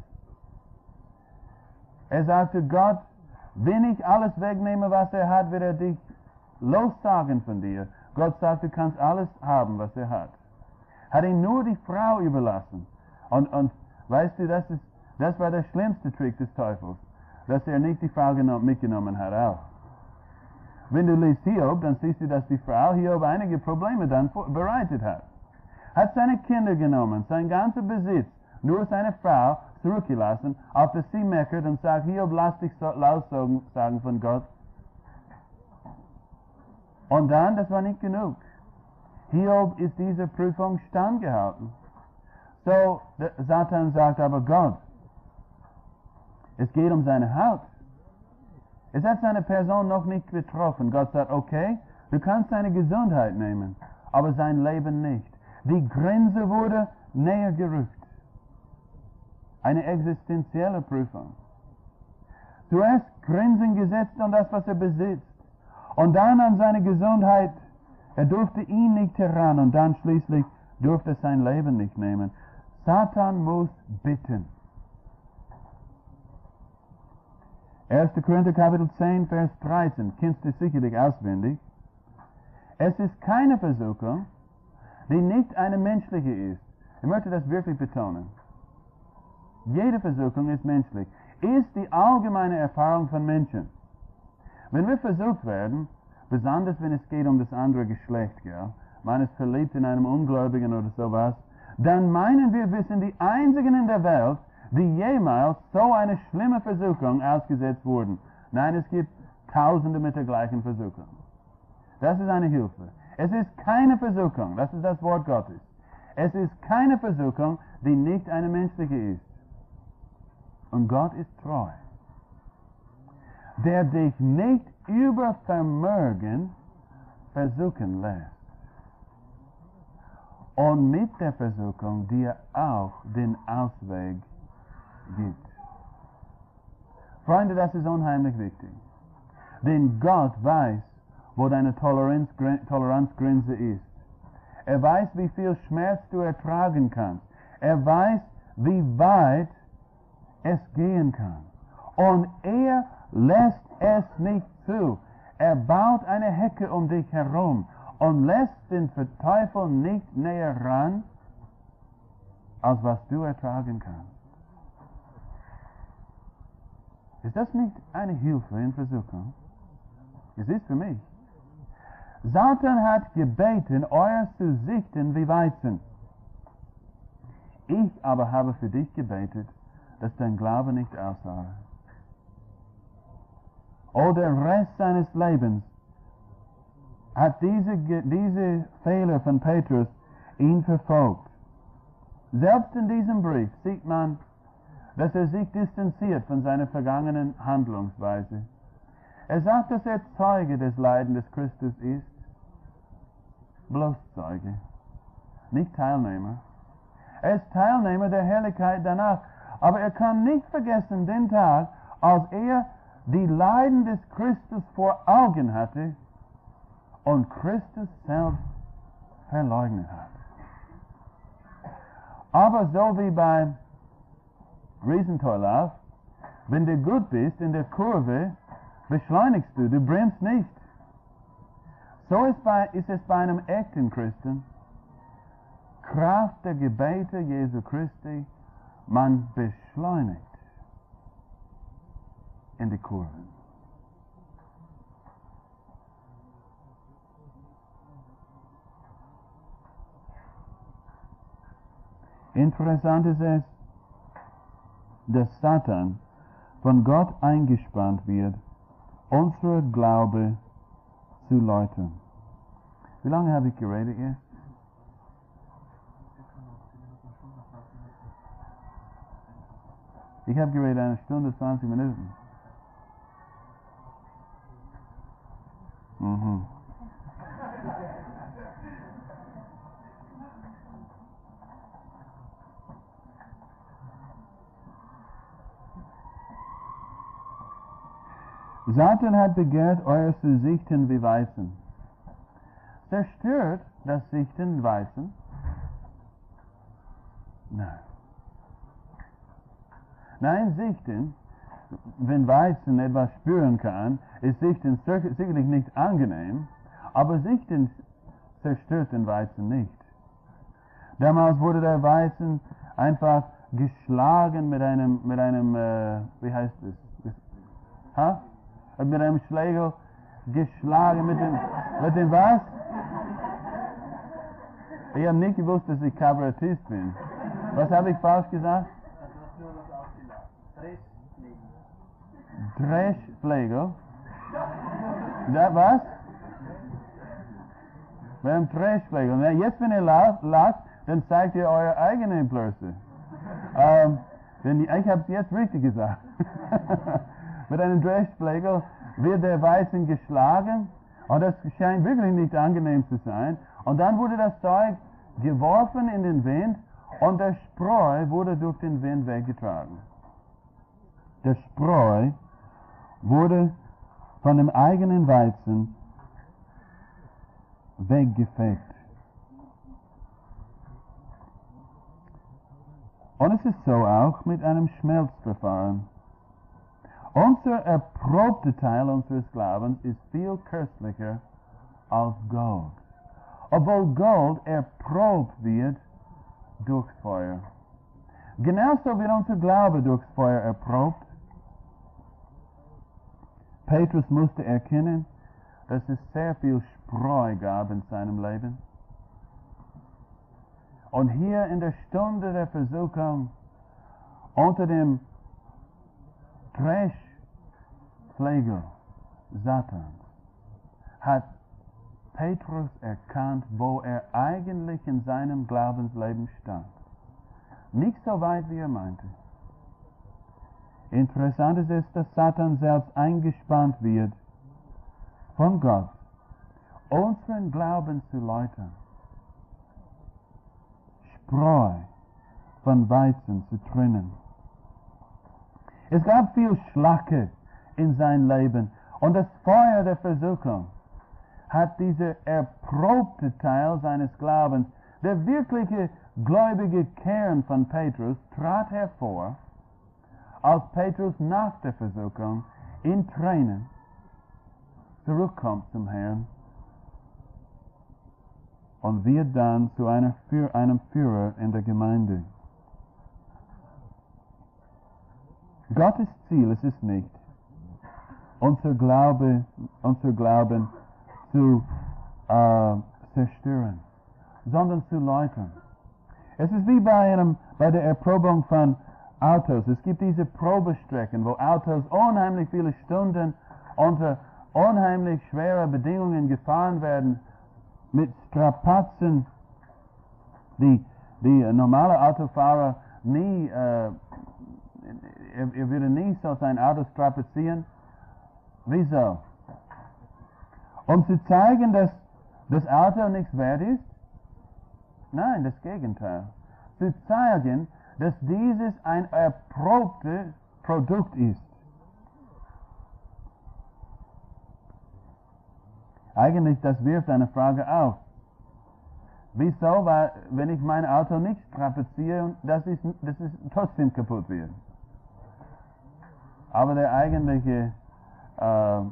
Er sagte, Gott, wenn ich alles wegnehme, was er hat, wird er dich lossagen von dir. Gott sagt, du kannst alles haben, was er hat. Hat ihn nur die Frau überlassen. Und, und weißt du, das, ist, das war der schlimmste Trick des Teufels, dass er nicht die Frau genommen, mitgenommen hat auch. Wenn du liest Hiob, dann siehst du, dass die Frau Hiob einige Probleme dann bereitet hat. Hat seine Kinder genommen, sein ganzer Besitz, nur seine Frau zurückgelassen, auf das sie meckert und sagt, Hiob, lass dich so laussagen von Gott. Und dann, das war nicht genug. Hiob ist dieser Prüfung standgehalten. So, Satan sagt aber Gott, es geht um seine Haut. Es hat seine Person noch nicht betroffen. Gott sagt, okay, du kannst seine Gesundheit nehmen, aber sein Leben nicht. Die Grenze wurde näher gerückt. Eine existenzielle Prüfung. Zuerst Grenzen gesetzt an das, was er besitzt. Und dann an seine Gesundheit. Er durfte ihn nicht heran und dann schließlich durfte er sein Leben nicht nehmen. Satan muss bitten. erster Korinther Kapitel zehn, Vers dreizehn, kennst du sicherlich auswendig. Es ist keine Versuchung, die nicht eine menschliche ist. Ich möchte das wirklich betonen. Jede Versuchung ist menschlich. Ist die allgemeine Erfahrung von Menschen. Wenn wir versucht werden, besonders wenn es geht um das andere Geschlecht, gell, man ist verliebt in einem Ungläubigen oder sowas, dann meinen wir, wir sind die Einzigen in der Welt, die jemals so eine schlimme Versuchung ausgesetzt wurden. Nein, es gibt Tausende mit der gleichen Versuchung. Das ist eine Hilfe. Es ist keine Versuchung, das ist das Wort Gottes. Es ist keine Versuchung, die nicht eine menschliche ist. Und Gott ist treu. Der dich nicht über Vermögen versuchen lässt. Und mit der Versuchung dir auch den Ausweg gibt. Freunde, das ist unheimlich wichtig. Denn Gott weiß, wo deine Toleranz, Toleranzgrenze ist. Er weiß, wie viel Schmerz du ertragen kannst. Er weiß, wie weit es gehen kann. Und er lässt es nicht zu. Er baut eine Hecke um dich herum und lässt den Teufel nicht näher ran, als was du ertragen kannst. Ist das nicht eine Hilfe in Versuchung? Es ist für mich. Satan hat gebeten, euer zu sichten wie Weizen. Ich aber habe für dich gebetet, dass dein Glaube nicht aussahe. Oh, der Rest seines Lebens hat diese, diese Fehler von Petrus ihn verfolgt. Selbst in diesem Brief sieht man, dass er sich distanziert von seiner vergangenen Handlungsweise. Er sagt, dass er Zeuge des Leiden des Christus ist. Bloß Zeuge, nicht Teilnehmer. Er ist Teilnehmer der Herrlichkeit danach. Aber er kann nicht vergessen den Tag, als er die Leiden des Christus vor Augen hatte und Christus selbst verleugnet hat. Aber so wie beim Riesentorlauf, wenn du gut bist in der Kurve, beschleunigst du, du bremst nicht. So ist, bei, ist es bei einem echten Christen. Kraft der Gebete Jesu Christi, man beschleunigt in die Kurven. Interessant ist es, dass Satan von Gott eingespannt wird, unsere Glaube zu läutern. Wie lange habe ich geredet jetzt? Ich habe geredet eine Stunde, zwanzig Minuten. Mhm. Satan hat begehrt, euer zu sichten wie Weizen. Zerstört das Sichten Weizen? Nein. Nein, Sichten, wenn Weizen etwas spüren kann, ist Sichten sicherlich nicht angenehm, aber Sichten zerstört den Weizen nicht. Damals wurde der Weizen einfach geschlagen mit einem, mit einem, äh, wie heißt es? Ha? Mit einem Schlägel geschlagen mit dem, mit dem was? Ich habe nicht gewusst, dass ich Kabarettist bin. Was habe ich falsch gesagt? Dreschflegel. Da, was? Mit einem Dreschflegel. Na, jetzt, wenn ihr lacht, dann zeigt ihr eure eigenen Blöße. Ähm, denn ich habe es jetzt richtig gesagt. Mit einem Dreschflegel wird der Weizen geschlagen und das scheint wirklich nicht angenehm zu sein. Und dann wurde das Zeug geworfen in den Wind und der Spreu wurde durch den Wind weggetragen. Der Spreu wurde von dem eigenen Weizen weggefegt. Und es ist so auch mit einem Schmelzverfahren. Unser erprobter Teil unseres Glaubens ist viel köstlicher als Gold. Obwohl Gold erprobt wird durchs Feuer. Genauso wird unser Glaube durchs Feuer erprobt. Petrus musste erkennen, dass es sehr viel Spreu gab in seinem Leben. Und hier in der Stunde der Versuchung, unter dem Dreschflegel Satans, hat Petrus erkannt, wo er eigentlich in seinem Glaubensleben stand. Nicht so weit, wie er meinte. Interessant ist es, dass Satan selbst eingespannt wird von Gott, unseren Glauben zu läutern, Spreu von Weizen zu trennen. Es gab viel Schlacke in seinem Leben und das Feuer der Versuchung hat dieser erprobte Teil seines Glaubens Der wirkliche gläubige Kern von Petrus trat hervor, als Petrus nach der Versuchung in Tränen zurückkommt zum Herrn und wird dann zu einer, einem Führer in der Gemeinde. Gottes Ziel ist es nicht, unser Glaube, unser Glauben zu äh, zerstören, sondern zu läutern. Es ist wie bei, einem, bei der Erprobung von Autos. Es gibt diese Probestrecken, wo Autos unheimlich viele Stunden unter unheimlich schweren Bedingungen gefahren werden, mit Strapazen, die die normale Autofahrer nie, äh, er, er würde nie so sein Auto strapazieren. Wieso? Um zu zeigen, dass das Auto nichts wert ist? Nein, das Gegenteil. Zu zeigen, dass dieses ein erprobtes Produkt ist. Eigentlich, das wirft eine Frage auf. Wieso? Weil, wenn ich mein Auto nicht strapaziere, das ist, das ist trotzdem kaputt wird. Aber der eigentliche äh,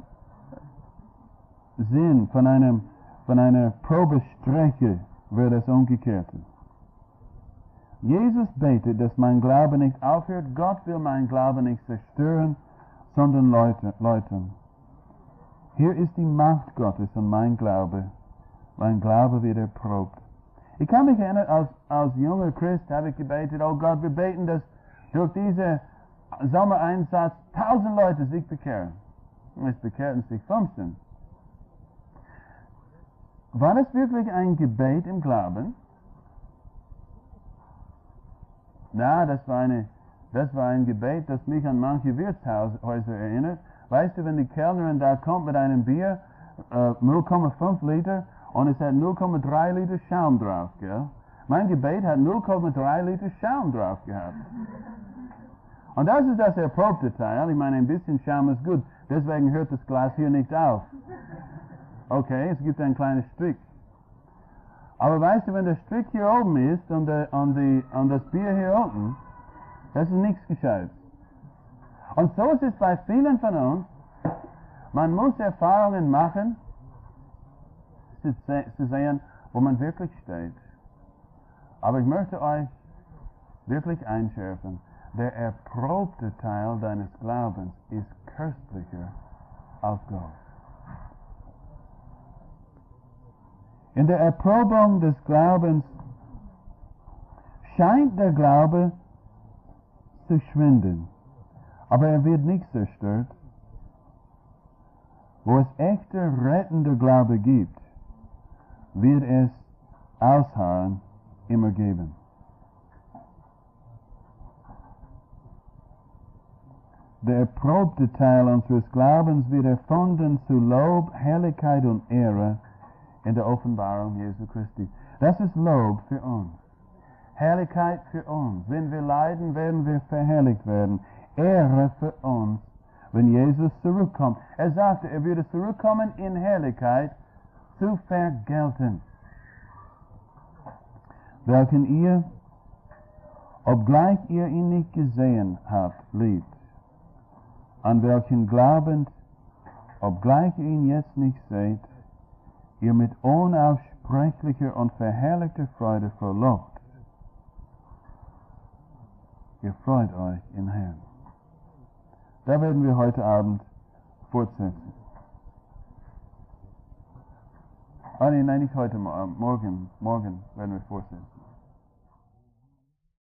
Sinn von, einem, von einer Probestrecke wäre das Umgekehrte. Jesus betet, dass mein Glaube nicht aufhört. Gott will mein Glaube nicht zerstören, sondern läutern. Hier ist die Macht Gottes und mein Glaube. Mein Glaube wird erprobt. Ich kann mich erinnern, als, als junger Christ habe ich gebetet, oh Gott, wir beten, dass durch diesen Sommereinsatz tausend Leute sich bekehren. Und es bekehrten sich fünfzehn. War das wirklich ein Gebet im Glauben? Na, das war, eine, das war ein Gebet, das mich an manche Wirtshäuser erinnert. Weißt du, wenn die Kellnerin da kommt mit einem Bier, äh, null Komma fünf Liter, und es hat null Komma drei Liter Schaum drauf, gell? Mein Gebet hat null Komma drei Liter Schaum drauf gehabt. Und das ist das erprobte Teil. Ich meine, ein bisschen Schaum ist gut, deswegen hört das Glas hier nicht auf. Okay, es gibt einen kleinen Strick. Aber weißt du, wenn der Strick hier oben ist und, der, und, die, und das Bier hier unten, das ist nichts Gescheites. Und so ist es bei vielen von uns. Man muss Erfahrungen machen, zu, zu sehen, wo man wirklich steht. Aber ich möchte euch wirklich einschärfen, der erprobte Teil deines Glaubens ist köstlicher als Gold. In der Erprobung des Glaubens scheint der Glaube zu schwinden, aber er wird nicht zerstört. Wo es echter rettender Glaube gibt, wird es Ausharren immer geben. Der erprobte Teil unseres Glaubens wird erfunden zu Lob, Herrlichkeit und Ehre in der Offenbarung Jesu Christi. Das ist Lob für uns. Herrlichkeit für uns. Wenn wir leiden, werden wir verherrlicht werden. Ehre für uns, wenn Jesus zurückkommt. Er sagte, er würde zurückkommen in Herrlichkeit zu vergelten. Welchen ihr, obgleich ihr ihn nicht gesehen habt, liebt. An welchen glaubend, obgleich ihr ihn jetzt nicht seht, ihr mit unaussprechlicher und verherrlichter Freude frohlobt. Ihr freut euch im Herrn. Da werden wir heute Abend fortsetzen. Ah, nee, nein, nicht heute, morgen, morgen werden wir fortsetzen.